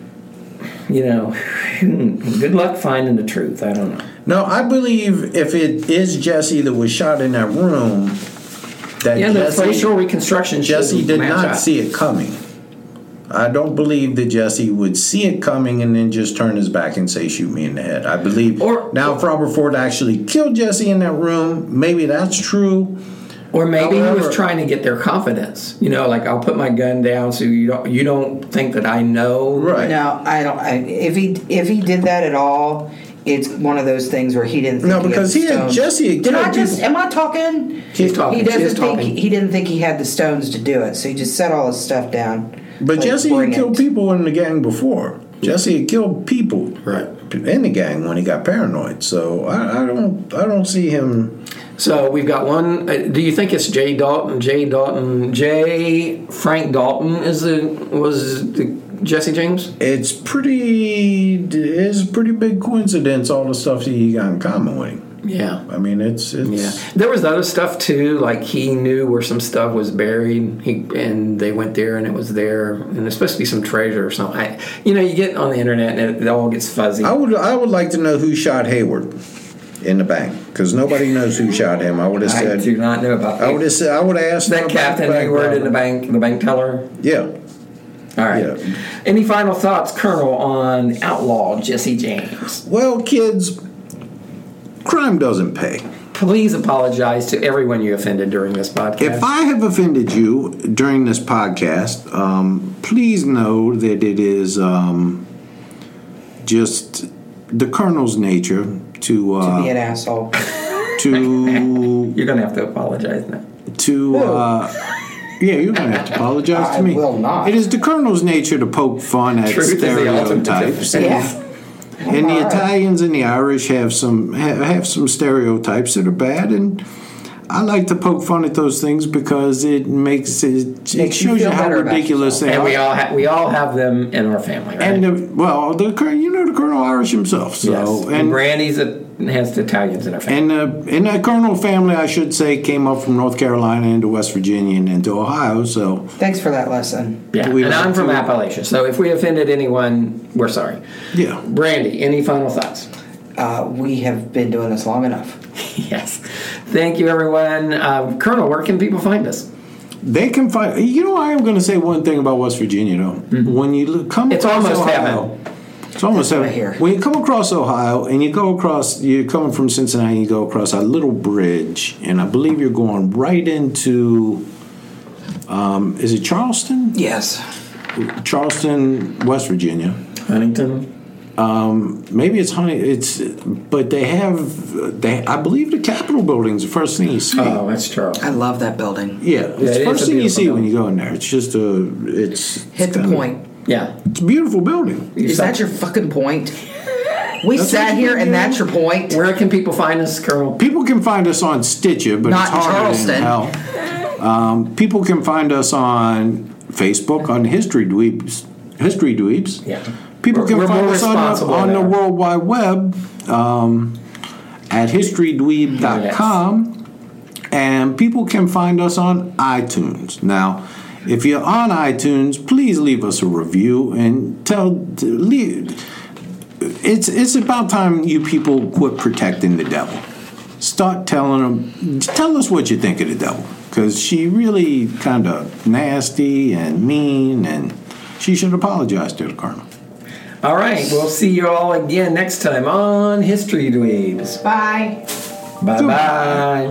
good luck finding the truth. I don't know. No, I believe if it is Jesse that was shot in that room, that the facial reconstruction. Jesse did not see it coming. I don't believe that Jesse would see it coming and then just turn his back and say, "Shoot me in the head." I believe. If Robert Ford actually killed Jesse in that room, maybe that's true. Or maybe he was trying to get their confidence. Like, I'll put my gun down so you don't think that I know. Right. No, I don't. If he did that at all, it's one of those things where he didn't think No, because Jesse had killed people. Am I talking? He's talking. He doesn't think he didn't think he had the stones to do it, so he just set all his stuff down. But Jesse had killed people in the gang before. Jesse had killed people in the gang when he got paranoid. So I don't see him. So we've got one. Do you think it's J. Frank Dalton was Jesse James? It's a pretty big coincidence, all the stuff that he got in common with him. Yeah. I mean, it's yeah. There was other stuff too, like he knew where some stuff was buried, and they went there and it was there, and there's supposed to be some treasure or something. You get on the internet and it all gets fuzzy. I would like to know who shot Hayward in the bank, because nobody knows who shot him. I would have said. I do not know about that. I would have asked that Captain Hayward in the bank teller. Yeah. All right. Yeah. Any final thoughts, Colonel, on outlaw Jesse James? Well, kids, crime doesn't pay. Please apologize to everyone you offended during this podcast. If I have offended you during this podcast, please know that it is just the Colonel's nature to be an asshole. You're going to have to apologize now. Yeah, you're going to have to apologize to me. I will not. It is the Colonel's nature to poke fun at stereotypes. And the Italians and the Irish have some stereotypes that are bad, and I like to poke fun at those things because it shows you how ridiculous they are. And we all have them in our family, right? And the Colonel Irish himself. So yes. And Brandy's has the Italians in our family. And the Colonel family, I should say, came up from North Carolina into West Virginia and into Ohio. So thanks for that lesson. Yeah, and I'm from Appalachia, so if we offended anyone, we're sorry. Yeah. Brandy, any final thoughts? We have been doing this long enough. Yes. Thank you, everyone. Colonel, where can people find us? They can find. I am going to say one thing about West Virginia, though. Mm-hmm. When you come, it's almost heaven. It's almost heaven. Here. When you come across Ohio and you're coming from Cincinnati, you go across a little bridge, and I believe you're going right into Is it Charleston? Yes. Charleston, West Virginia. Huntington. Maybe it's but I believe the Capitol building's the first thing you see. Oh, that's Charleston. I love that building. Yeah, it's the it first is a thing you see beautiful when you go in there. It's just Hit the point. Yeah. It's a beautiful building. Is that your fucking point? We That's sat what here you and do. that's your point? Where can people find us, Colonel? People can find us on Stitcher, but Not it's harder than Charleston. hell. People can find us on Facebook on History Dweebs. Yeah. People can We're find more us on responsible the there. World Wide Web at historydweeb.com, and people can find us on iTunes. Now, if you're on iTunes, please leave us a review and It's about time you people quit protecting the devil. Start telling them. Tell us what you think of the devil, because she really kind of nasty and mean, and she should apologize to the Colonel. All right. We'll see you all again next time on History Dweebs. Bye. Bye-bye.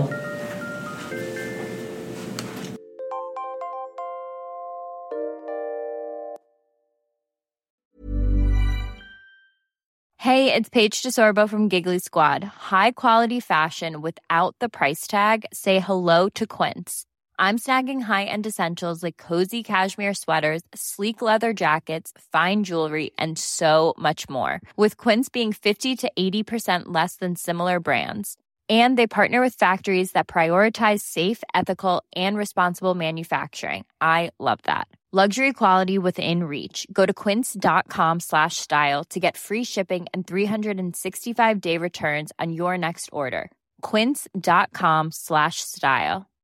Hey, it's Paige DeSorbo from Giggly Squad. High quality fashion without the price tag. Say hello to Quince. I'm snagging high-end essentials like cozy cashmere sweaters, sleek leather jackets, fine jewelry, and so much more. With Quince being 50 to 80% less than similar brands. And they partner with factories that prioritize safe, ethical, and responsible manufacturing. I love that. Luxury quality within reach. Go to quince.com/style to get free shipping and 365-day returns on your next order. Quince.com/style.